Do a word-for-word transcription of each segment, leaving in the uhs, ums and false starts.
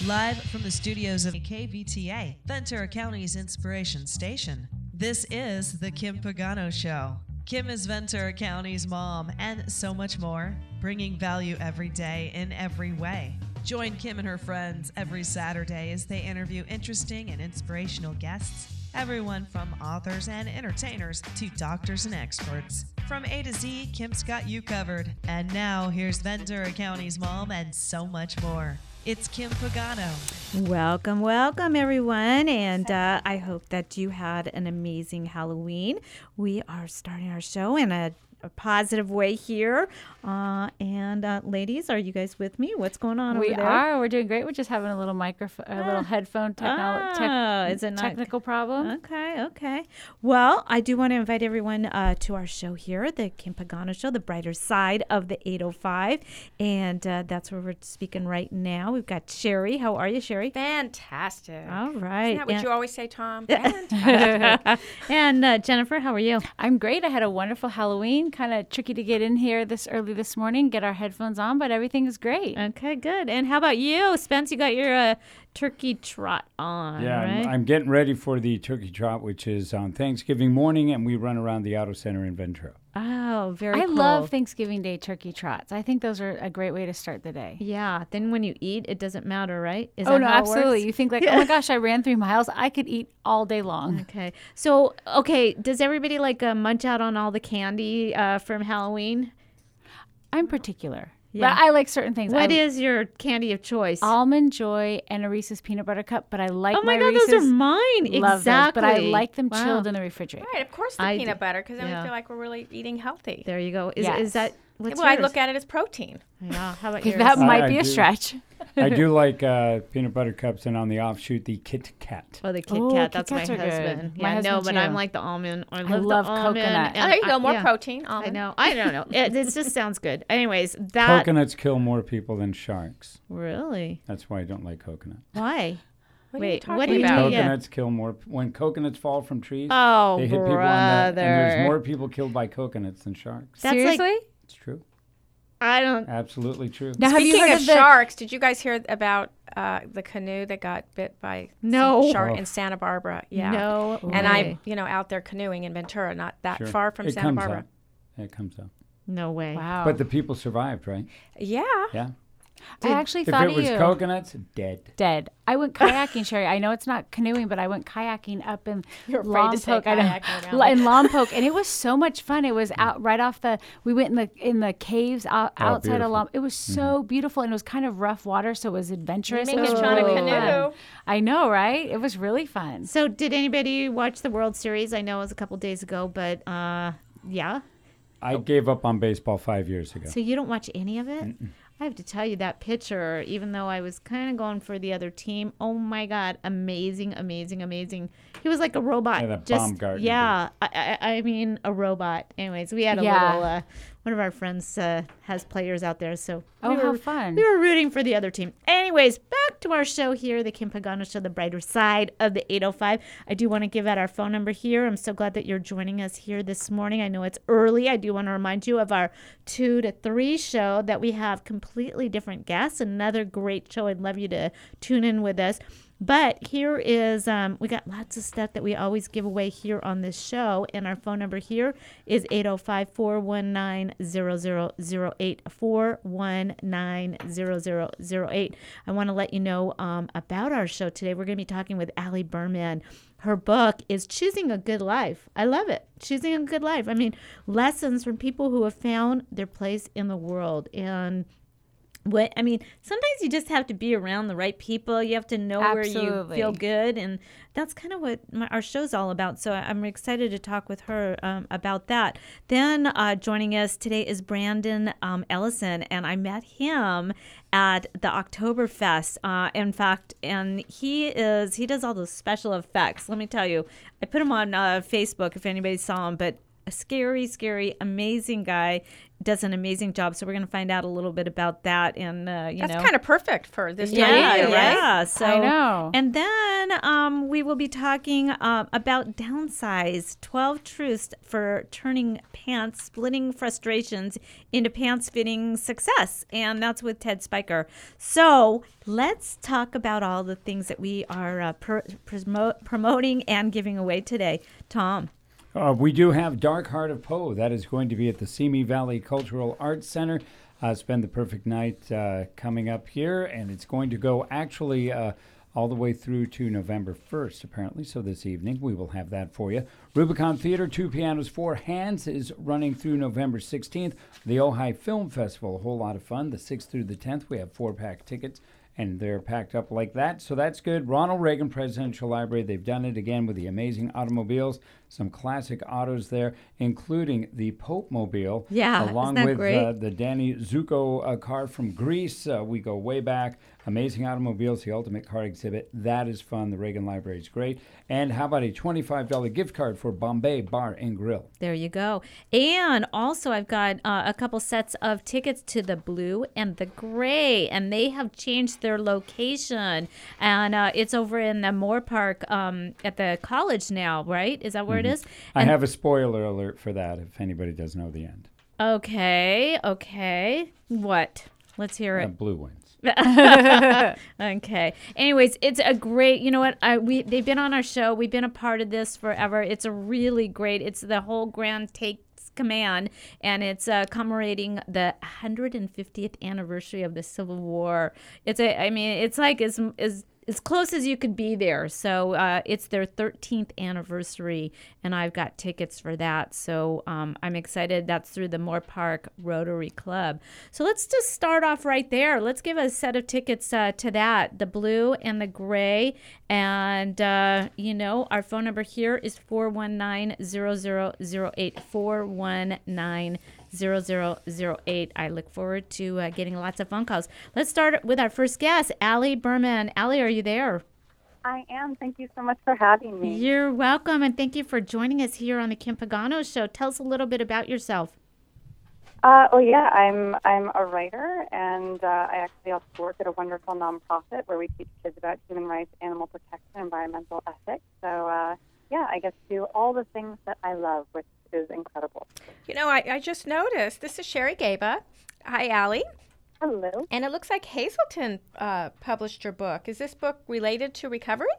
Live from the studios of K V T A, Ventura County's inspiration station. This is The Kim Pagano Show. Kim is Ventura County's mom and so much more, bringing value every day in every way. Join Kim and her friends every Saturday as they interview interesting and inspirational guests, everyone from authors and entertainers to doctors and experts. From A to Z, Kim's got you covered. And now here's Ventura County's mom and so much more. It's Kim Pagano. Welcome, welcome, everyone. And uh, I hope that you had an amazing Halloween. We are starting our show in a, a positive way here. Uh, and uh, ladies, are you guys with me? What's going on we over there? We are. We're doing great. We're just having a little microphone, a little headphone technolo- oh, tech- is it not? technical problem. Okay, okay. Well, I do want to invite everyone uh, to our show here, the Kim Pagano Show, the brighter side of the eight oh five. And uh, that's where we're speaking right now. We've got Sherry. How are you, Sherry? Fantastic. All right. Isn't that what and, you always say, Tom? Fantastic. and uh, Jennifer, how are you? I'm great. I had a wonderful Halloween. Kind of tricky to get in here this early this morning, get our headphones on, but everything is great. Okay, good. And how about you, Spence? You got your uh, turkey trot on, yeah, right? I'm, I'm getting ready for the turkey trot, which is on Thanksgiving morning, and we run around the Auto Center in Ventura. Oh, very I cool. love Thanksgiving Day turkey trots. I think those are a great way to start the day. Yeah. Then when you eat, it doesn't matter, right? Is oh, that no, how it absolutely. works? You think like, oh, my gosh, I ran three miles. I could eat all day long. Okay. So, okay, does everybody like uh, munch out on all the candy uh, from Halloween? I'm particular. Yeah. But I like certain things. What I, is your candy of choice? Almond Joy and a Reese's Peanut Butter Cup, but I like oh my, my God, Reese's. those are mine. Love exactly. those, but I like them Wow. chilled in the refrigerator. Right, of course the I peanut do. butter, because then Yeah. we feel like we're really eating healthy. There you go. Is, Yes. is that what's well, yours? I look at it as protein. Yeah. How about yours? That might I be a do. stretch. I do like uh, peanut butter cups, and on the offshoot, the Kit Kat. Oh, the Kit Oh, Kat. Kit That's my Kats are good. husband. My Yeah, husband no, but too. I'm like the almond. I love, love the almond. coconut. and Oh, there you I- go, more yeah. protein. I Almond. know. I don't know. It, it just sounds good. Anyways, that Coconuts kill more people than sharks. really. That's why I don't like coconut. Why? What are you Wait, talking what do you about? do? Yeah. Coconuts kill more. When coconuts fall from trees, Oh, they hit brother. people on the, and there's more people killed by coconuts than sharks. That's like- Seriously? It's true. I don't. Absolutely true. Now, have you Speaking heard of of the sharks, did you guys hear about uh, the canoe that got bit by No. some shark Oh. in Santa Barbara? Yeah. No. And way. I, you know, out there canoeing in Ventura, not that Sure. far from it Santa comes Barbara. up. It comes up. No way. Wow. But the people survived, right? Yeah. Yeah. I actually If thought it of was you. coconuts, dead. Dead. I went kayaking, Sherry. I know it's not canoeing, but I went kayaking up in You're afraid to say Lompoc. I know. kayaking around. L- in Lompoc, and it was so much fun. It was out right off the. We went in the in the caves out, Oh, outside of beautiful. Lompoc. It was so beautiful, and it was kind of rough water, so it was adventurous. Make It was it on a really canoe. fun. I know, right? It was really fun. So, did anybody watch the World Series? I know it was a couple days ago, but uh, yeah. I gave up on baseball five years ago. So you don't watch any of it? I have to tell you, that pitcher, even though I was kind of going for the other team, oh my God, amazing, amazing, amazing. He was like a robot. Yeah, that Just, Baumgartner yeah, I, I, I mean, a robot. Anyways, we had a Yeah. little, uh, one of our friends uh, has players out there, so Oh, we how were, fun. we were rooting for the other team. Anyways, back to our show here, the Kim Pagano Show, the brighter side of the eight oh five. I do want to give out our phone number here. I'm so glad that you're joining us here this morning. I know it's early. I do want to remind you of our two to three show that we have completely different guests. Another great show. I'd love you to tune in with us. But here is, um, we got lots of stuff that we always give away here on this show. And our phone number here is eight oh five, four one nine, zero zero zero eight, four one nine, zero zero zero eight. I want to let you know um, about our show today. We're going to be talking with Allie Berman. Her book is Choosing a Good Life. I love it. Choosing a Good Life. I mean, lessons from people who have found their place in the world. And what I mean, sometimes you just have to be around the right people. You have to know where you Absolutely. feel good, and that's kind of what my, our show's all about. So I'm excited to talk with her um, about that. Then uh, joining us today is Brandon um, Ellison, and I met him at the Oktoberfest. Uh, in fact, and he is he does all those special effects. Let me tell you, I put him on uh, Facebook if anybody saw him, but a scary, scary, amazing guy. Does an amazing job. So we're going to find out a little bit about that. And, uh, you That's know. kind of perfect for this time Yeah, of year, right? yeah. So, I know. And then um, we will be talking um, about downsize, twelve truths for turning pants, splitting frustrations into pants fitting success. And that's with Ted Spiker. So let's talk about all the things that we are uh, pr- promote, promoting and giving away today. Tom. Uh, we do have Dark Heart of Poe. That is going to be at the Simi Valley Cultural Arts Center. Uh, spend the perfect night uh, coming up here, and it's going to go actually uh, all the way through to November first, apparently. So this evening we will have that for you. Rubicon Theater, Two Pianos, Four Hands is running through November sixteenth. The Ojai Film Festival, a whole lot of fun. The sixth through the tenth, we have four-pack tickets. And they're packed up like that, so that's good. Ronald Reagan Presidential Library, they've done it again with the amazing automobiles, some classic autos there, including the Pope Mobile. Yeah, along isn't that with great? Uh, the Danny Zuko uh, car from Greece. Uh, we go way back. Amazing automobiles, the ultimate car exhibit. That is fun. The Reagan Library is great. And how about a twenty-five dollars gift card for Bombay Bar and Grill? There you go. And also, I've got uh, a couple sets of tickets to the Blue and the Gray, and they have changed their location. And uh, it's over in the Moore Park um, at the college now, right? Is that where Mm-hmm. it is? I And- have a spoiler alert for that if anybody does know the end. Okay, okay. What? Let's hear Uh, it. Blue wins. Okay. Anyways, it's a great. You know what? I we they've been on our show. We've been a part of this forever. It's a really great. It's the whole Grand Takes Command, and it's uh, commemorating the one hundred fiftieth anniversary of the Civil War. It's a. I mean, it's like as as. as close as you could be there. So uh, it's their thirteenth anniversary, and I've got tickets for that. So um, I'm excited. That's through the Moore Park Rotary Club. So let's just start off right there. Let's give a set of tickets uh, to that, the Blue and the Gray. And, uh, you know, our phone number here is four one nine, zero zero zero eight, four one nine, zero zero zero eight. I look forward to uh, getting lots of phone calls. Let's start with our first guest, Allie Berman. Allie, are you there? I am. Thank you so much for having me. You're welcome, and thank you for joining us here on the Kim Pagano Show. Tell us a little bit about yourself. Uh, oh yeah, I'm I'm a writer, and uh, I actually also work at a wonderful nonprofit where we teach kids about human rights, animal protection, environmental ethics. So uh, yeah, I get to do all the things that I love, which is incredible. You know, I, I just noticed this is Sherry Gaba. Hi, Allie. Hello. And it looks like Hazelton uh, published your book. Is this book related to recovery?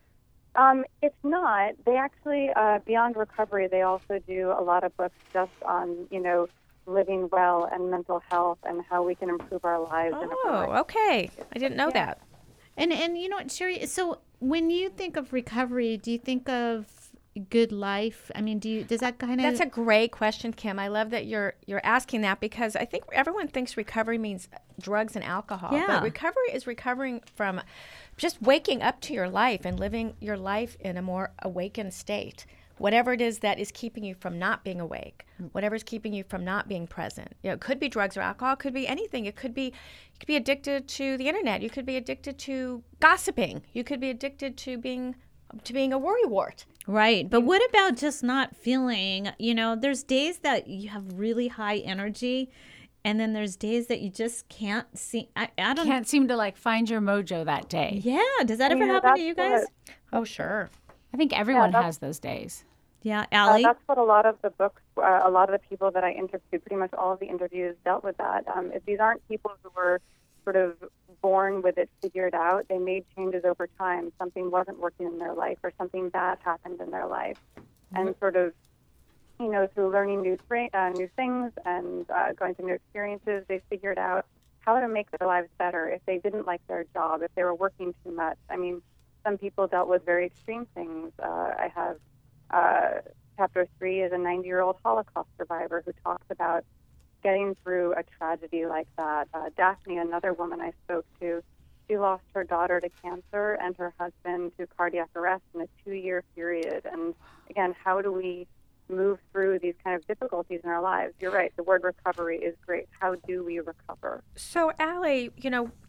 Um, it's not. They actually, uh, beyond recovery, they also do a lot of books just on, you know, living well and mental health and how we can improve our lives. in a Oh, variety. okay. I didn't know Yeah. that. And and you know what, Sherry? So when you think of recovery, do you think of good life? I mean, do you does that kind of That's a great question, Kim. I love that you're you're asking that because I think everyone thinks recovery means drugs and alcohol. Yeah. But recovery is recovering from just waking up to your life and living your life in a more awakened state. Whatever it is that is keeping you from not being awake, whatever is keeping you from not being present. You know, it could be drugs or alcohol, it could be anything. It could be you could be addicted to the internet, you could be addicted to gossiping, you could be addicted to being to being a worrywart. Right. But what about just not feeling, you know, there's days that you have really high energy, and then there's days that you just can't see. I, I don't Can't seem to like find your mojo that day. Yeah. Does that ever You know, happen to that's you guys? what- Oh, sure. I think everyone that's- has those days. Yeah. Uh, Allie? that's what a lot of the books, uh, a lot of the people that I interviewed, pretty much all of the interviews dealt with that. Um, if these aren't people who were sort of born with it figured out, they made changes over time. Something wasn't working in their life or something bad happened in their life. And sort of, you know, through learning new, thra- uh, new things and uh, going through new experiences, they figured out how to make their lives better if they didn't like their job, if they were working too much. I mean, some people dealt with very extreme things. Uh, I have Uh, chapter three is a ninety-year-old Holocaust survivor who talks about getting through a tragedy like that. Uh, Daphne, another woman I spoke to, she lost her daughter to cancer and her husband to cardiac arrest in a two-year period. And again, how do we move through these kind of difficulties in our lives? You're right, the word recovery is great. How do we recover? So, Allie, you know, the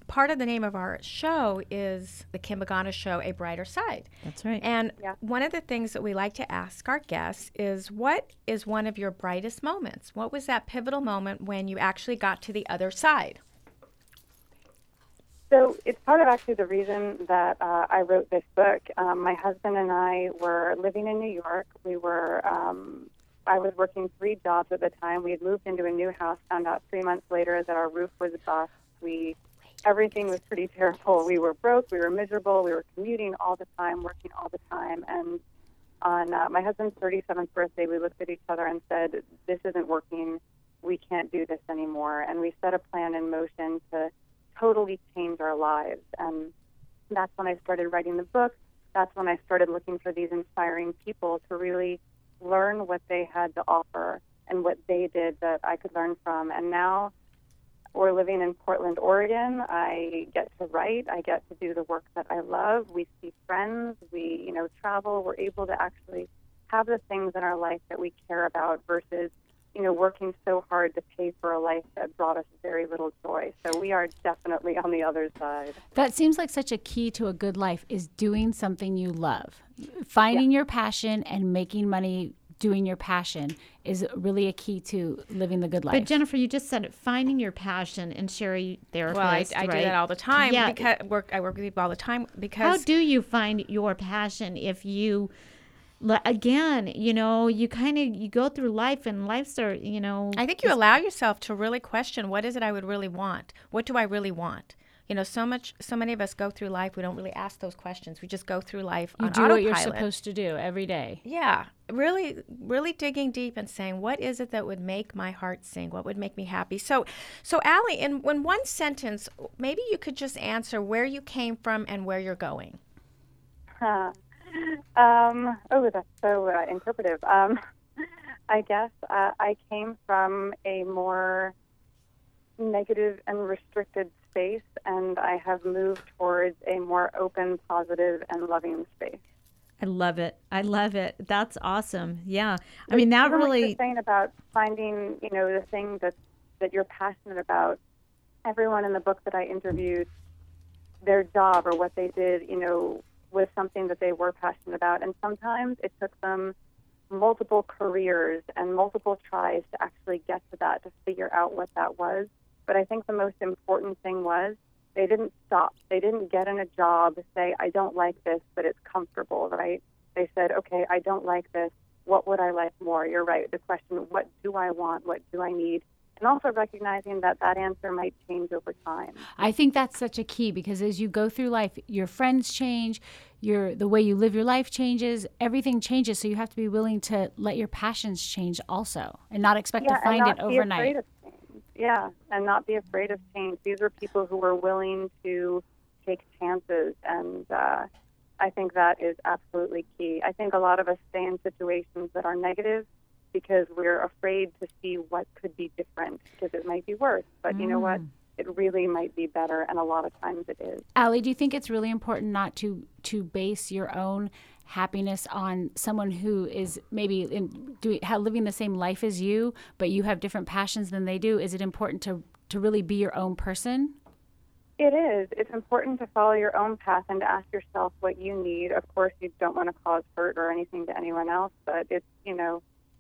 part of the name of our show is the Kim Pagano Show, A Brighter Side. That's right. And Yeah. one of the things that we like to ask our guests is, what is one of your brightest moments? What was that pivotal moment when you actually got to the other side? So it's part of actually the reason that uh, I wrote this book. Um, my husband and I were living in New York. We were, um, I was working three jobs at the time. We had moved into a new house, found out three months later that our roof was bust. We, everything was pretty terrible. We were broke, we were miserable, we were commuting all the time, working all the time. And on uh, my husband's thirty-seventh birthday, we looked at each other and said, this isn't working. We can't do this anymore. And we set a plan in motion to totally change our lives. And that's when I started writing the book. That's when I started looking for these inspiring people to really learn what they had to offer and what they did that I could learn from. And now we're living in Portland, Oregon. I get to write. I get to do the work that I love. We see friends. We, you know, travel. We're able to actually have the things in our life that we care about versus, you know, working so hard to pay for a life that brought us very little joy. So we are definitely on the other side. That seems like such a key to a good life, is doing something you love. Finding your passion and making money doing your passion is really a key to living the good life. But Jennifer, you just said it, finding your passion, and Sherry, therapist, Well, I, I right? do that all the time. Yeah. Because work, I work with people all the time How because do you find your passion if you, l- again, you know, you kind of, you go through life and life's are, you know. I think you allow yourself to really question, what is it I would really want? What do I really want? You know, so much, so many of us go through life, we don't really ask those questions. We just go through life you on do autopilot. what you're supposed to do every day. Yeah, really, really digging deep and saying, what is it that would make my heart sing? What would make me happy? So, so Allie, in, in one sentence, maybe you could just answer where you came from and where you're going. Huh. Um, oh, that's so uh, interpretive. Um, I guess uh, I came from a more negative and restricted space, and I have moved towards a more open, positive, and loving space. I love it. I love it. That's awesome. Yeah. I mean, that Even what you're really, saying about finding, you know, the thing that that you're passionate about. Everyone in the book that I interviewed, their job or what they did, you know, was something that they were passionate about, and sometimes it took them multiple careers and multiple tries to actually get to that, to figure out what that was. But I think the most important thing was they didn't stop. They didn't get in a job, say, I don't like this, but it's comfortable, right? They said, okay, I don't like this. What would I like more? You're right. The question, what do I want? What do I need? And also recognizing that that answer might change over time. I think that's such a key, because as you go through life, your friends change, your the way you live your life changes, everything changes. So you have to be willing to let your passions change also, and not expect Yeah, to find and it not be afraid overnight. of change. Yeah, and not be afraid of change. These are people who were willing to take chances, and uh, I think that is absolutely key. I think a lot of us stay in situations that are negative because we're afraid to see what could be different, because it might be worse. But you know what? It really might be better, and a lot of times it is. Allie, do you think it's really important not to to base your own happiness on someone who is maybe in, doing, how, living the same life as you, but you have different passions than they do? Is it important to, to really be your own person? It is. It's important to follow your own path and to ask yourself what you need. Of course, you don't want to cause hurt or anything to anyone else, but it's, you know,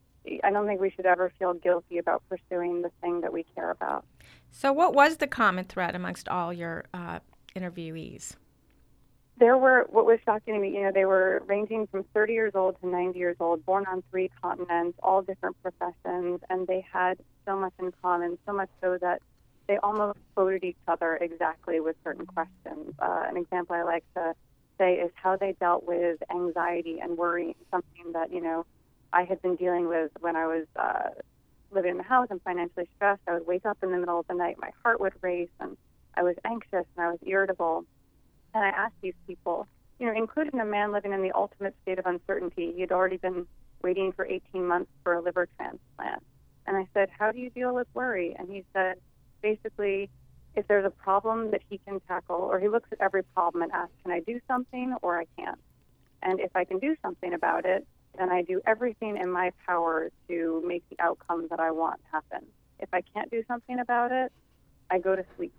I don't think we should ever feel guilty about pursuing the thing that we care about. So what was the common thread amongst all your uh, interviewees? There were, what was shocking to me, you know, they were ranging from thirty years old to ninety years old, born on three continents, all different professions, and they had so much in common, so much so that they almost quoted each other exactly with certain questions. Uh, an example I like to say is how they dealt with anxiety and worry, something that, you know, I had been dealing with when I was uh, living in the house and financially stressed. I would wake up in the middle of the night, my heart would race, and I was anxious and I was irritable. And I asked these people, you know, including a man living in the ultimate state of uncertainty. He had already been waiting for eighteen months for a liver transplant. And I said, how do you deal with worry? And he said, basically, if there's a problem that he can tackle, or he looks at every problem and asks, can I do something or I can't? And if I can do something about it, then I do everything in my power to make the outcome that I want happen. If I can't do something about it, I go to sleep.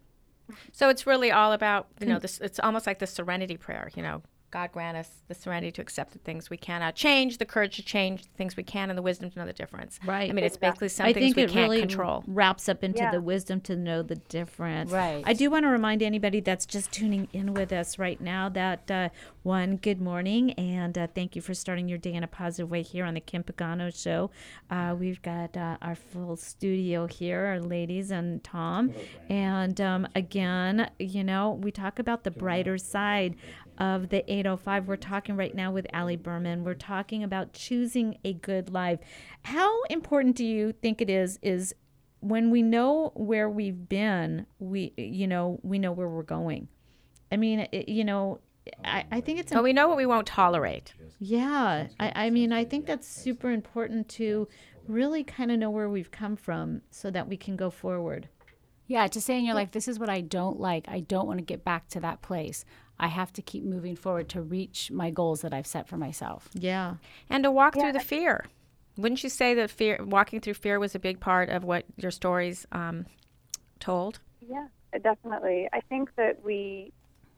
So it's really all about, you know, this. It's almost like the serenity prayer, you know. God grant us the serenity to accept the things we cannot change, the courage to change the things we can, and the wisdom to know the difference. Right. I mean, it's basically some I things think we it can't really control. wraps up into Yeah. the wisdom to know the difference. Right. I do want to remind anybody that's just tuning in with us right now that, uh, one, good morning, and uh, thank you for starting your day in a positive way here on the Kim Pagano Show. Uh, we've got uh, our full studio here, our ladies and Tom. And um, again, you know, we talk about the brighter side of the eight oh five. We're talking right now with Allie Berman. We're talking about choosing a good life. How important do you think it is, is when we know where we've been, we, you know, we know where we're going. I mean, it, you know, I, I think it's, But we know what we won't tolerate. yeah, I, I mean, I think that's super important to really kind of know where we've come from so that we can go forward. Yeah, to say in your life, this is what I don't like. I don't want to get back to that place. I have to keep moving forward to reach my goals that I've set for myself. Yeah. And to walk Yeah. through the fear. Wouldn't you say that fear, walking through fear was a big part of what your stories um, told? Yeah, definitely. I think that we,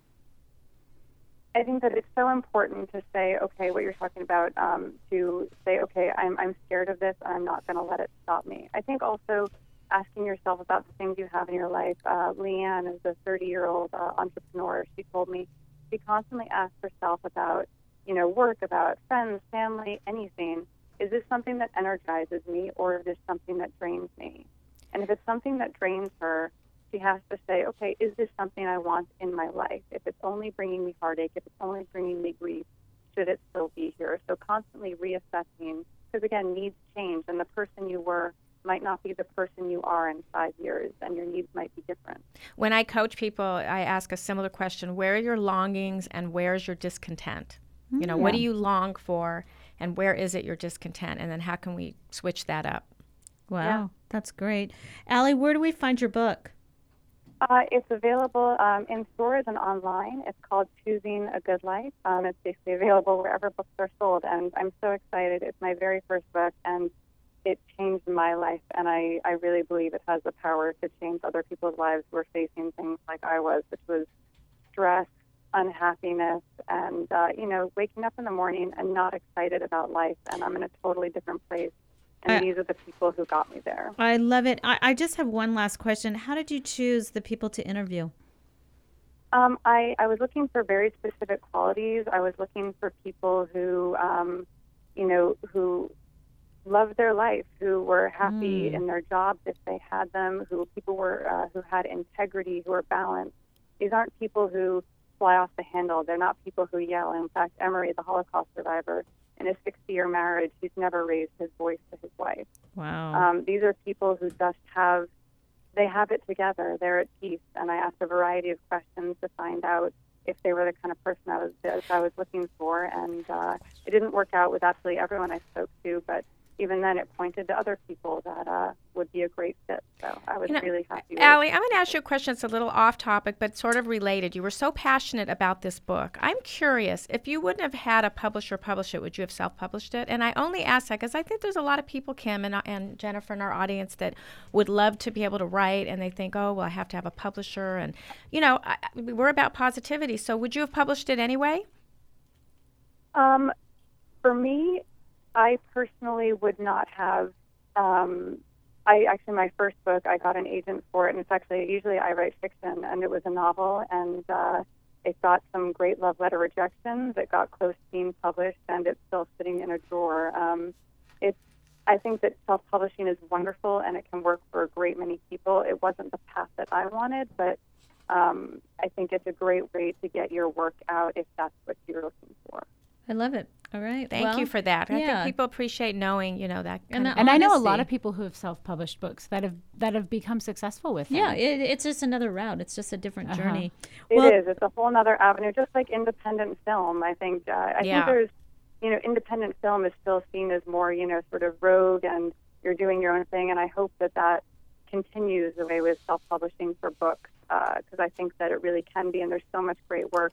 I think that it's so important to say, okay, what you're talking about, um, to say, okay, I'm, I'm scared of this, and I'm not going to let it stop me. I think also asking yourself about the things you have in your life. Uh, Leanne is a thirty-year-old uh, entrepreneur. She told me she constantly asks herself about, you know, work, about friends, family, anything. Is this something that energizes me, or is this something that drains me? And if it's something that drains her, she has to say, okay, is this something I want in my life? If it's only bringing me heartache, if it's only bringing me grief, should it still be here? So constantly reassessing, because again, needs change, and the person you were might not be the person you are in five years, and your needs might be different. When I coach people, I ask a similar question: where are your longings, and where is your discontent? You know, what do you long for, and where is it your discontent? And then how can we switch that up? Wow. Yeah. That's great. Allie, where do we find your book? Uh, it's available um, in stores and online. It's called Choosing a Good Life. Um, it's basically available wherever books are sold, and I'm so excited. It's my very first book, and it changed my life, and I, I really believe it has the power to change other people's lives who are facing things like I was, which was stress, unhappiness, and, uh, you know, waking up in the morning and not excited about life, and I'm in a totally different place. And I- these are the people who got me there. I love it. I, I just have one last question. How did you choose the people to interview? Um, I, I was looking for very specific qualities. I was looking for people who, um, you know, who loved their life, who were happy Mm. in their jobs if they had them, who people were uh, who had integrity, who were balanced. These aren't people who fly off the handle. They're not people who yell. In fact, Emery, the Holocaust survivor, in a sixty-year marriage, he's never raised his voice to his wife. Wow. Um, these are people who just have, they have it together. They're at peace. And I asked a variety of questions to find out if they were the kind of person I was that I was looking for. And uh, it didn't work out with absolutely everyone I spoke to, but even then it pointed to other people that uh, would be a great fit. So I was You know, really happy with Allie, I'm going to ask you a question that's a little off topic, but sort of related. You were so passionate about this book. I'm curious, if you wouldn't have had a publisher publish it, would you have self-published it? And I only ask that because I think there's a lot of people, Kim and, and Jennifer in our audience, that would love to be able to write, and they think, oh, well, I have to have a publisher. And, you know, I, we're about positivity. So would you have published it anyway? Um, for me, I personally would not have. Um, I actually, my first book, I got an agent for it, and it's actually usually I write fiction, and it was a novel, and uh, it got some great love letter rejections. It got close to being published, and it's still sitting in a drawer. Um, it's. I think that self-publishing is wonderful, and it can work for a great many people. It wasn't the path that I wanted, but um, I think it's a great way to get your work out if that's what you're looking for. I love it. All right. Thank well, you for that. I yeah. think people appreciate knowing, you know, that And kind I- of And I know a Honesty. lot of people who have self-published books that have that have become successful with them. Yeah, it, it's just another route. It's just a different Uh-huh. journey. It Well- is. It's a whole other avenue, just like independent film. I think. Uh, I Yeah. think there's, you know, independent film is still seen as more, you know, sort of rogue, and you're doing your own thing. And I hope that that continues the way with self-publishing for books, because I think that it really can be. And there's so much great work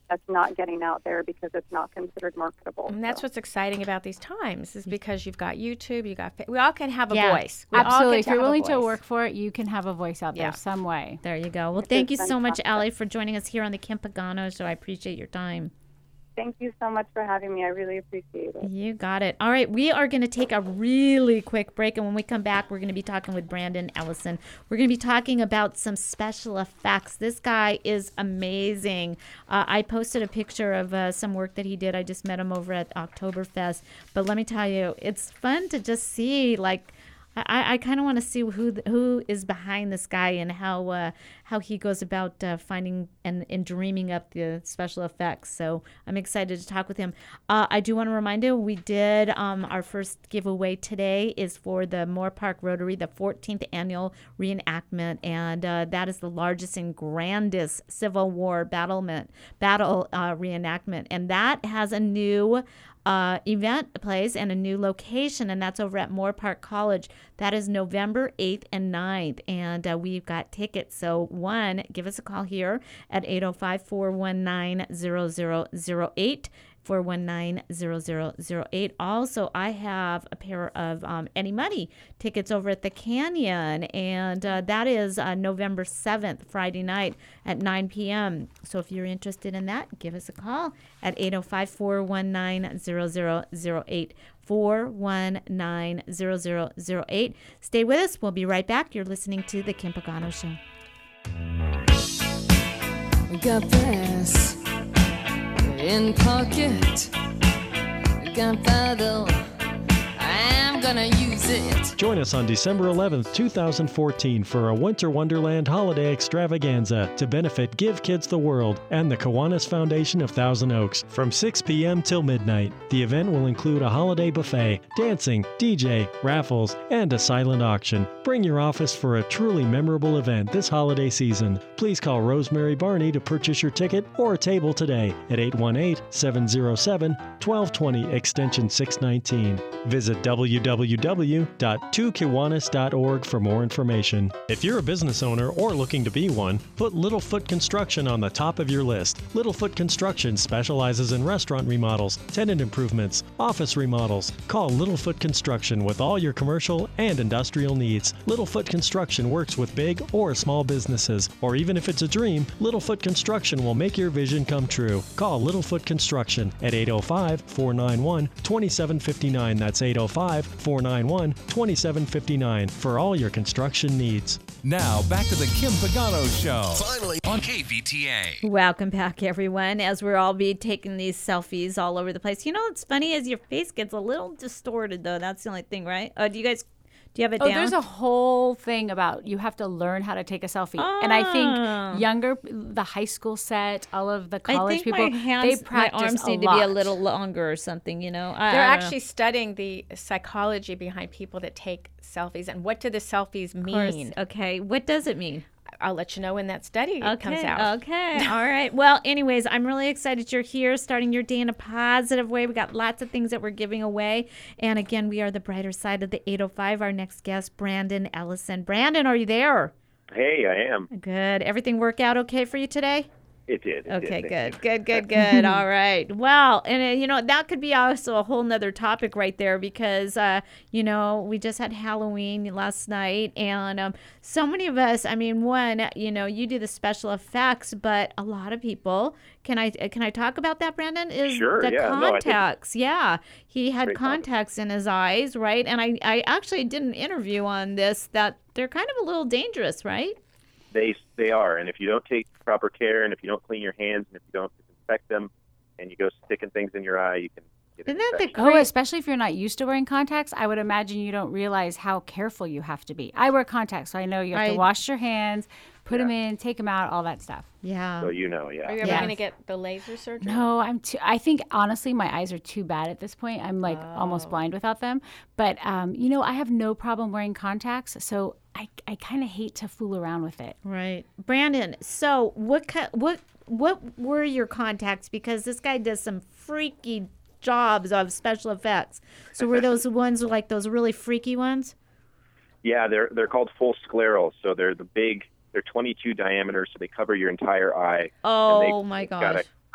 that's not getting out there because it's not considered marketable. And that's So. what's exciting about these times is because you've got YouTube, you got we all can have a Yeah, voice. We all Absolutely. get If to you're have a willing to voice. work for it, you can have a voice out there Yeah. some way. There you go. Well, This thank you is so much, fantastic. Allie, for joining us here on the Kim Pagano Show. I appreciate your time. Thank you so much for having me. I really appreciate it. You got it. All right, we are going to take a really quick break, and when we come back, we're going to be talking with Brandon Ellison. We're going to be talking about some special effects. This guy is amazing. Uh, I posted a picture of uh, some work that he did. I just met him over at Oktoberfest. But let me tell you, it's fun to just see, like, I, I kind of want to see who who is behind this guy and how uh, how he goes about uh, finding and, and dreaming up the special effects. So I'm excited to talk with him. Uh, I do want to remind you, we did um, our first giveaway today is for the Moore Park Rotary, the fourteenth annual reenactment, and uh, that is the largest and grandest Civil War battlement battle uh, reenactment, and that has a new Uh, event place and a new location, and that's over at Moore Park College. That is November eighth and ninth, and uh, we've got tickets. So one, give us a call here at eight oh five, four one nine, zero zero zero eight. four one nine, zero zero zero eight. Also, I have a pair of um, Any Money tickets over at the Canyon, and uh, that is uh, November seventh, Friday night at nine p.m. So if you're interested in that, give us a call at eight oh five, four one nine, zero zero zero eight. four one nine, zero zero zero eight. Stay with us. We'll be right back. You're listening to The Kim Pagano Show. Got this in pocket, gunpowder, I'm gonna use it. Join us on December eleventh, two thousand fourteen for a Winter Wonderland holiday extravaganza to benefit Give Kids the World and the Kiwanis Foundation of Thousand Oaks from six p.m. till midnight. The event will include a holiday buffet, dancing, D J, raffles, and a silent auction. Bring your office for a truly memorable event this holiday season. Please call Rosemary Barney to purchase your ticket or table today at eight one eight, seven zero seven, one two two zero extension six nineteen. Visit w w w dot two kiwanis dot org for more information. If you're a business owner or looking to be one, put Littlefoot Construction on the top of your list. Littlefoot Construction specializes in restaurant remodels, tenant improvements, office remodels. Call Littlefoot Construction with all your commercial and industrial needs. Littlefoot Construction works with big or small businesses, or even if it's a dream, Littlefoot Construction will make your vision come true. Call Littlefoot Construction at eight oh five, four nine one, two seven five nine. That's eight oh five, four nine one, two seven five nine for all your construction needs. Now, back to the Kim Pagano Show. Finally on K V T A. Welcome back, everyone, as we're all be taking these selfies all over the place. You know what's funny is your face gets a little distorted, though. That's the only thing, right? Uh, do you guys... Do you have it Oh, down? there's a whole thing about you have to learn how to take a selfie. Oh. And I think younger, the high school set, all of the college I think people, my hands, they practice my arms a need lot. to be a little longer or something, you know? I, They're I don't know. actually studying the psychology behind people that take selfies and what do the selfies Of course. mean. Okay, what does it mean? I'll let you know when that study Okay, comes out. okay, all right. Well, anyways, I'm really excited you're here, starting your day in a positive way. We got lots of things that we're giving away. And again, we are the brighter side of the eight oh five. Our next guest, Brandon Ellison. Brandon, are you there? Hey, I am. Good. Everything work out okay for you today? It did. It Okay, did. good, good, good, good. All right. Well, and uh, you know, that could be also a whole nother topic right there because, uh, you know, we just had Halloween last night and um, so many of us, I mean, one, you know, you do the special effects, but a lot of people, can I can I talk about that, Brandon? Is Sure, the yeah. No, I think- contacts. Yeah. He had Great topic. contacts in his eyes, right? And I, I actually did an interview on this that they're kind of a little dangerous, right? They they are, and if you don't take proper care, and if you don't clean your hands, and if you don't disinfect them, and you go sticking things in your eye, you can get an Isn't that the infection. Oh, Great. especially if you're not used to wearing contacts, I would imagine you don't realize how careful you have to be. I wear contacts, so I know you have I- to wash your hands, put them in, take them out, all that stuff. Yeah. So you know, Are yeah. you ever Yeah. going to get the laser surgery? No, I'm too. I think honestly, my eyes are too bad at this point. I'm like almost blind without them. But um, you know, I have no problem wearing contacts, so I I kind of hate to fool around with it. Right, Brandon. So, what ki- what what were your contacts? Because this guy does some freaky jobs of special effects. So, were those ones like those really freaky ones? Yeah, they're they're called full sclerals, so they're the big. They're twenty-two diameter, so they cover your entire eye. Oh and they, my they've got a gosh!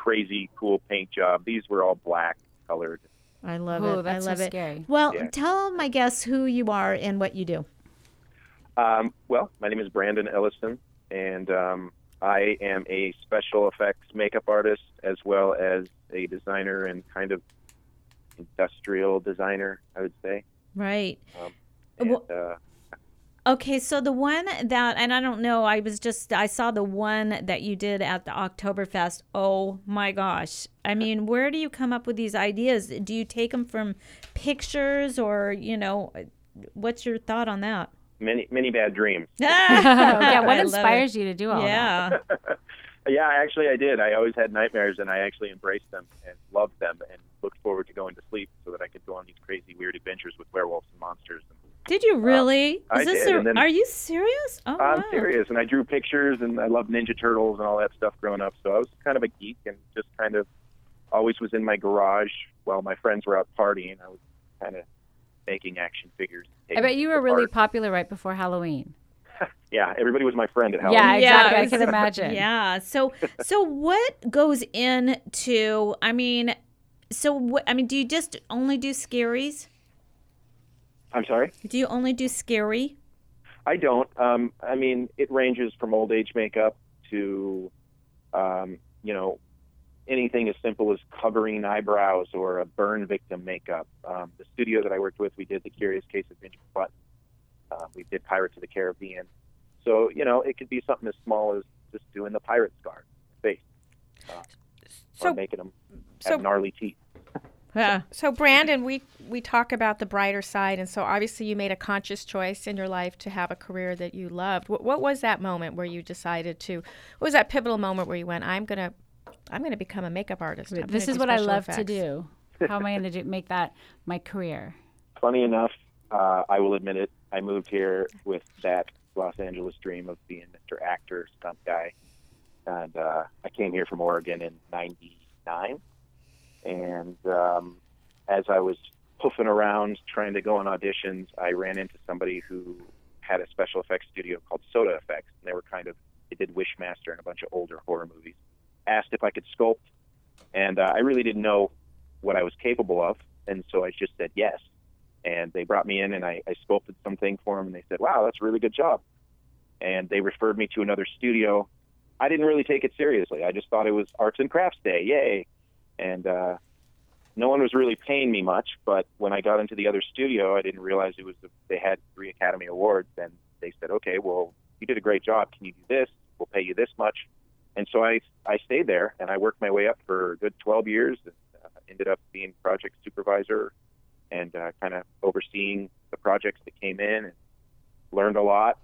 crazy cool paint job. These were all black colored. I love Ooh, it. that's I love so it. scary. Well, Yeah. tell my guests who you are and what you do. Um, well, my name is Brandon Ellison, and um, I am a special effects makeup artist as well as a designer and kind of industrial designer, I would say. Right. Um, and, Well- uh, Okay, so the one that, and I don't know, I was just, I saw the one that you did at the Oktoberfest. Oh my gosh. I mean, where do you come up with these ideas? Do you take them from pictures or, you know, what's your thought on that? many, many bad dreams. yeah, what I love inspires it. you to do all that? Yeah. Yeah, actually, I did. I always had nightmares, and I actually embraced them and loved them and looked forward to going to sleep so that I could go on these crazy, weird adventures with werewolves and monsters. And, Did you really? I Is this did, a, and then- are you serious? Oh, I'm wow. serious, and I drew pictures, and I loved Ninja Turtles and all that stuff growing up. So I was kind of a geek and just kind of always was in my garage while my friends were out partying. I was kind of making action figures. I bet you were really apart. popular right before Halloween. Yeah, everybody was my friend at Halloween. Yeah, exactly. Yeah, I can imagine. Yeah. So, so what goes into? I mean, so what? I mean, do you just only do scaries? I'm sorry? Do you only do scary? I don't. Um, I mean, it ranges from old age makeup to, um, you know, anything as simple as covering eyebrows or a burn victim makeup. Um, the studio that I worked with, we did The Curious Case of Benjamin Button. Uh, we did Pirates of the Caribbean. So, you know, it could be something as small as just doing the pirate scar face, uh, So- or making them so- have gnarly teeth. Yeah. So, Brandon, we, we talk about the brighter side, and so obviously you made a conscious choice in your life to have a career that you loved. What, what was that moment where you decided to? What was that pivotal moment where you went, "I'm gonna, I'm gonna become a makeup artist"? I'm This gonna is do what I special love to effects." do. How am I going to do, make that my career? Funny enough, uh, I will admit it, I moved here with that Los Angeles dream of being Mister Actor, stunt guy. And uh, I came here from Oregon in ninety-nine. And um, as I was poofing around trying to go on auditions, I ran into somebody who had a special effects studio called Soda Effects. And they were kind of, they did Wishmaster and a bunch of older horror movies. Asked if I could sculpt. And uh, I really didn't know what I was capable of. And so I just said yes. And they brought me in, and I, I sculpted something for them, and they said, "Wow, that's a really good job." And they referred me to another studio. I didn't really take it seriously. I just thought it was Arts and Crafts Day, yay. And uh, no one was really paying me much, but when I got into the other studio, I didn't realize it was they had three Academy Awards, and they said, "Okay, well, you did a great job. Can you do this? We'll pay you this much." And so I, I stayed there, and I worked my way up for a good twelve years, and uh, ended up being project supervisor and uh, kind of overseeing the projects that came in, and learned a lot.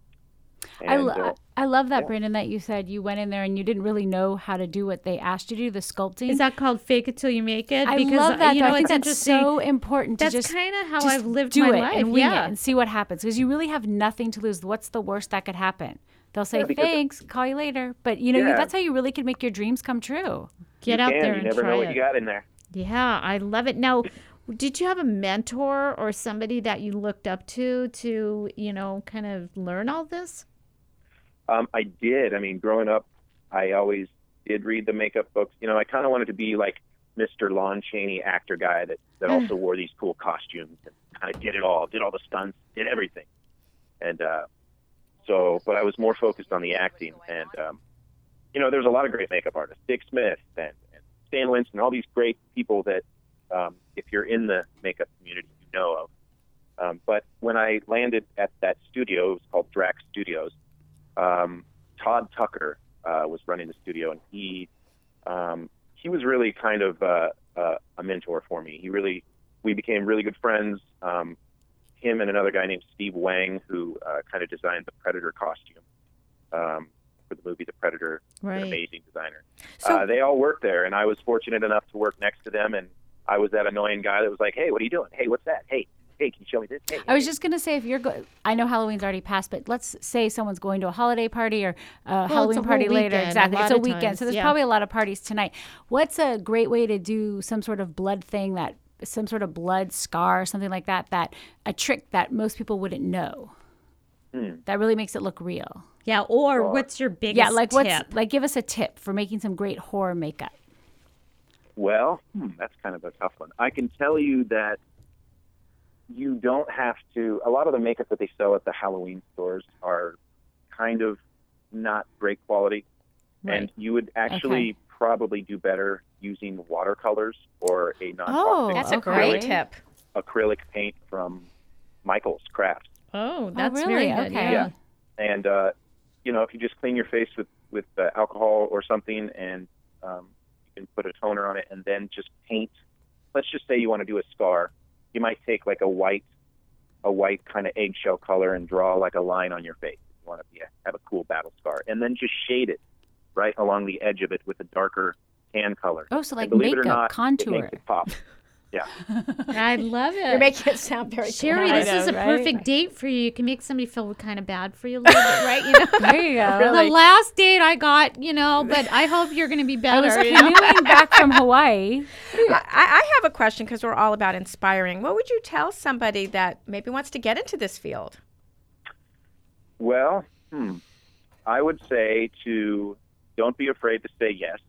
And, I, lo- uh, I love that, yeah. Brandon, that you said you went in there and you didn't really know how to do what they asked you to do, the sculpting. Is that called fake it till you make it? I Because, love that. You though. know, I think it's that's interesting. so important to That's just kind of how just I've lived do my it life. and wing yeah. it and see what happens, because you really have nothing to lose. What's the worst that could happen? They'll say Yeah, because- thanks, call you later. But you know, you, Yeah. that's how you really can make your dreams come true. Get you out can. there You and never try know it. what you got in there. Yeah, I love it. Now, did you have a mentor or somebody that you looked up to to, you know, kind of learn all this? Um, I did. I mean, growing up, I always did read the makeup books. You know, I kind of wanted to be like Mister Lon Chaney actor guy that, that also wore these cool costumes and kind of did it all, did all the stunts, did everything. And uh, so, but I was more focused on the acting. And, um, you know, there's a lot of great makeup artists, Dick Smith and, and Stan Winston, all these great people that um, if you're in the makeup community, you know of. Um, but when I landed at that studio, it was called Drax Studios, um, Todd Tucker uh, was running the studio, and he um, he was really kind of uh, uh, a mentor for me. He really, we became really good friends. Um, him and another guy named Steve Wang, who uh, kind of designed the Predator costume um, for the movie The Predator, Right. an amazing designer. So- uh, they all worked there, and I was fortunate enough to work next to them, and I was that annoying guy that was like, "Hey, what are you doing? Hey, what's that? Hey, hey, can you show me this?" Hey, I was hey." just going to say, if you're go- I know Halloween's already passed, but let's say someone's going to a holiday party or a it's Halloween a whole party later. weekend, a Exactly. lot It's a of weekend. times, So there's yeah. probably a lot of parties tonight. What's a great way to do some sort of blood thing, that some sort of blood scar, something like that, that a trick that most people wouldn't know? Hmm. That really makes it look real. Yeah, or what's your biggest Yeah, like what's tip? like give us a tip for making some great horror makeup. Well, hmm, that's kind of a tough one. I can tell you that you don't have to. A lot of the makeup that they sell at the Halloween stores are kind of not great quality, Right. and you would actually Okay. probably do better using watercolors or a non-toxic Oh, That's a okay. great tip. acrylic paint from Michael's Crafts. Oh, that's really? very good. Okay. Yeah. And, uh, you know, if you just clean your face with, with uh, alcohol or something and um, you can put a toner on it and then just paint, let's just say you want to do a scar. You might take like a white, a white kind of eggshell color and draw like a line on your face. You want to be a, have a cool battle scar. And then just shade it right along the edge of it with a darker tan color. Oh, so like And believe it or makeup, not, contour. It makes it pop. Yeah. I love it. You're making it sound very Sherry, cool. this I is know, a right? perfect date for you. You can make somebody feel kind of bad for you a little bit, right? You know, There you go. the last date I got, you know, but I hope you're going to be I better. was you know? canoeing back from Hawaii. I, I have a question because we're all about inspiring. What would you tell somebody that maybe wants to get into this field? Well, hmm, I would say to don't be afraid to say yes,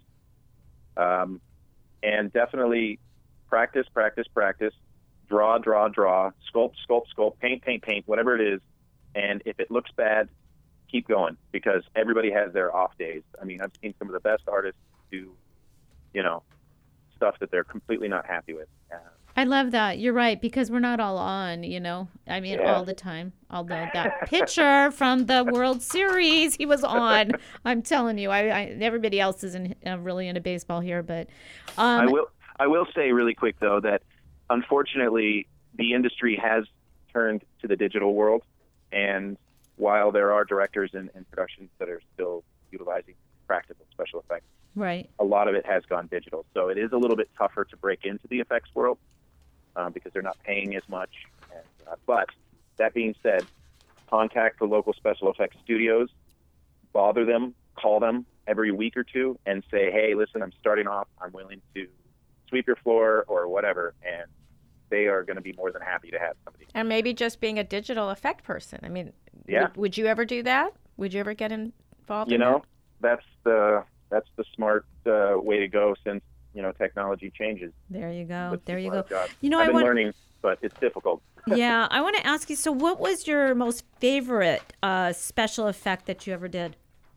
um, and definitely practice, practice, practice, draw, draw, draw, sculpt, sculpt, sculpt, paint, paint, paint, whatever it is. And if it looks bad, keep going because everybody has their off days. I mean, I've seen some of the best artists do, you know, stuff that they're completely not happy with. Uh, I love that. You're right, because we're not all on, you know, I mean, Yeah. all the time. Although that pitcher from the World Series, he was on. I'm telling you, I, I everybody else isn't uh, really into baseball here, but um, I will. I will say really quick though that unfortunately the industry has turned to the digital world, and while there are directors and, and productions that are still utilizing practical special effects, right. a lot of it has gone digital. So it is a little bit tougher to break into the effects world um, because they're not paying as much. And, uh, but that being said, contact the local special effects studios, bother them, call them every week or two, and say, hey, listen, I'm starting off. I'm willing to sweep your floor or whatever, and they are going to be more than happy to have somebody. And maybe just being a digital effect person. I mean, Yeah. would, would you ever do that? Would you ever get involved You in know, that's the that's the smart uh, way to go since, you know, technology changes. There you go. Puts There you people go. out of jobs. You know, I've I been want. learning, but it's difficult. Yeah, I want to ask you. So, what was your most favorite uh, special effect that you ever did?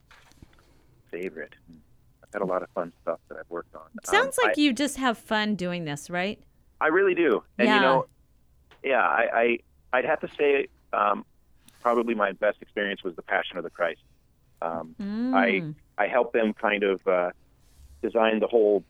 Favorite. I've had a lot of fun stuff that I've worked on. Sounds Um, like I, you just have fun doing this, right? I really do. And, Yeah. you know, yeah, I, I, I'd have to say um, probably my best experience was The Passion of the Christ. Um, Mm. I, I helped them kind of uh, design the whole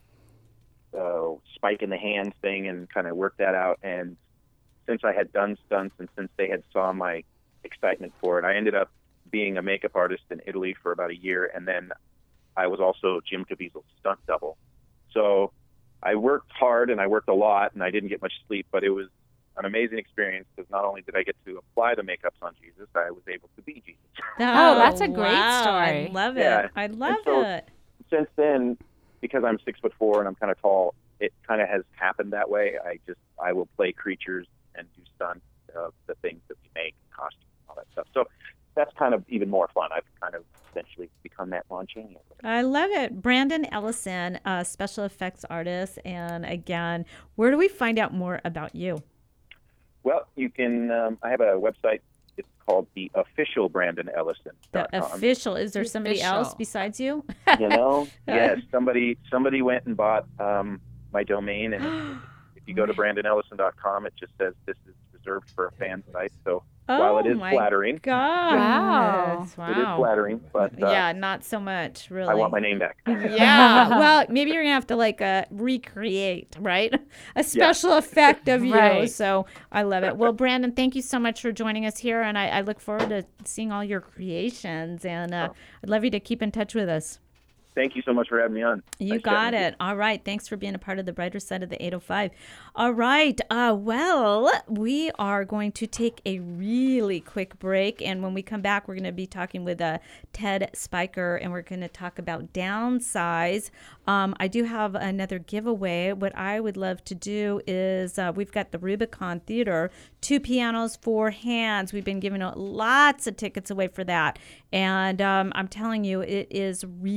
uh, spike in the hand thing and kind of work that out. And since I had done stunts and since they had saw my excitement for it, I ended up being a makeup artist in Italy for about a year. And then I was also Jim Caviezel's stunt double. So I worked hard and I worked a lot and I didn't get much sleep, but it was an amazing experience because not only did I get to apply the makeups on Jesus, I was able to be Jesus. Oh, that's a great wow, story. I love it. Yeah. I love so- it. Since then, because I'm six foot four and I'm kind of tall, it kind of has happened that way. I just I will play creatures and do stunts of the things that we make, costumes, all that stuff. So that's kind of even more fun. I've kind of essentially become that Lon Chaney. I love it. Brandon Ellison, a special effects artist. And again, where do we find out more about you? Well, you can. Um, I have a website. It's called the official Brandon Ellison. The official. Is there somebody Official. else besides you? You know, yes. Somebody somebody went and bought um, my domain, and if you go to brandon ellison dot com, it just says this is reserved for a fan site. So while it Oh is my flattering, God. Wow. Wow. it is flattering, but uh, Yeah, not so much, really. I want my name back. Yeah. Well, maybe you're gonna have to like uh, recreate, right? A special effect of you. Right. So I love it. Well, Brandon, thank you so much for joining us here, and I, I look forward to seeing all your creations. And uh, I'd love you to keep in touch with us. Thank you so much for having me on. You Nice got chatting with you. it. All right. Thanks for being a part of the brighter side of the eight oh five. All right. Uh, well, we are going to take a really quick break. And when we come back, we're going to be talking with uh, Ted Spiker, and we're going to talk about downsize. Um, I do have another giveaway. What I would love to do is uh, we've got the Rubicon Theater, two pianos, four hands. We've been giving out lots of tickets away for that. And um, I'm telling you, it is really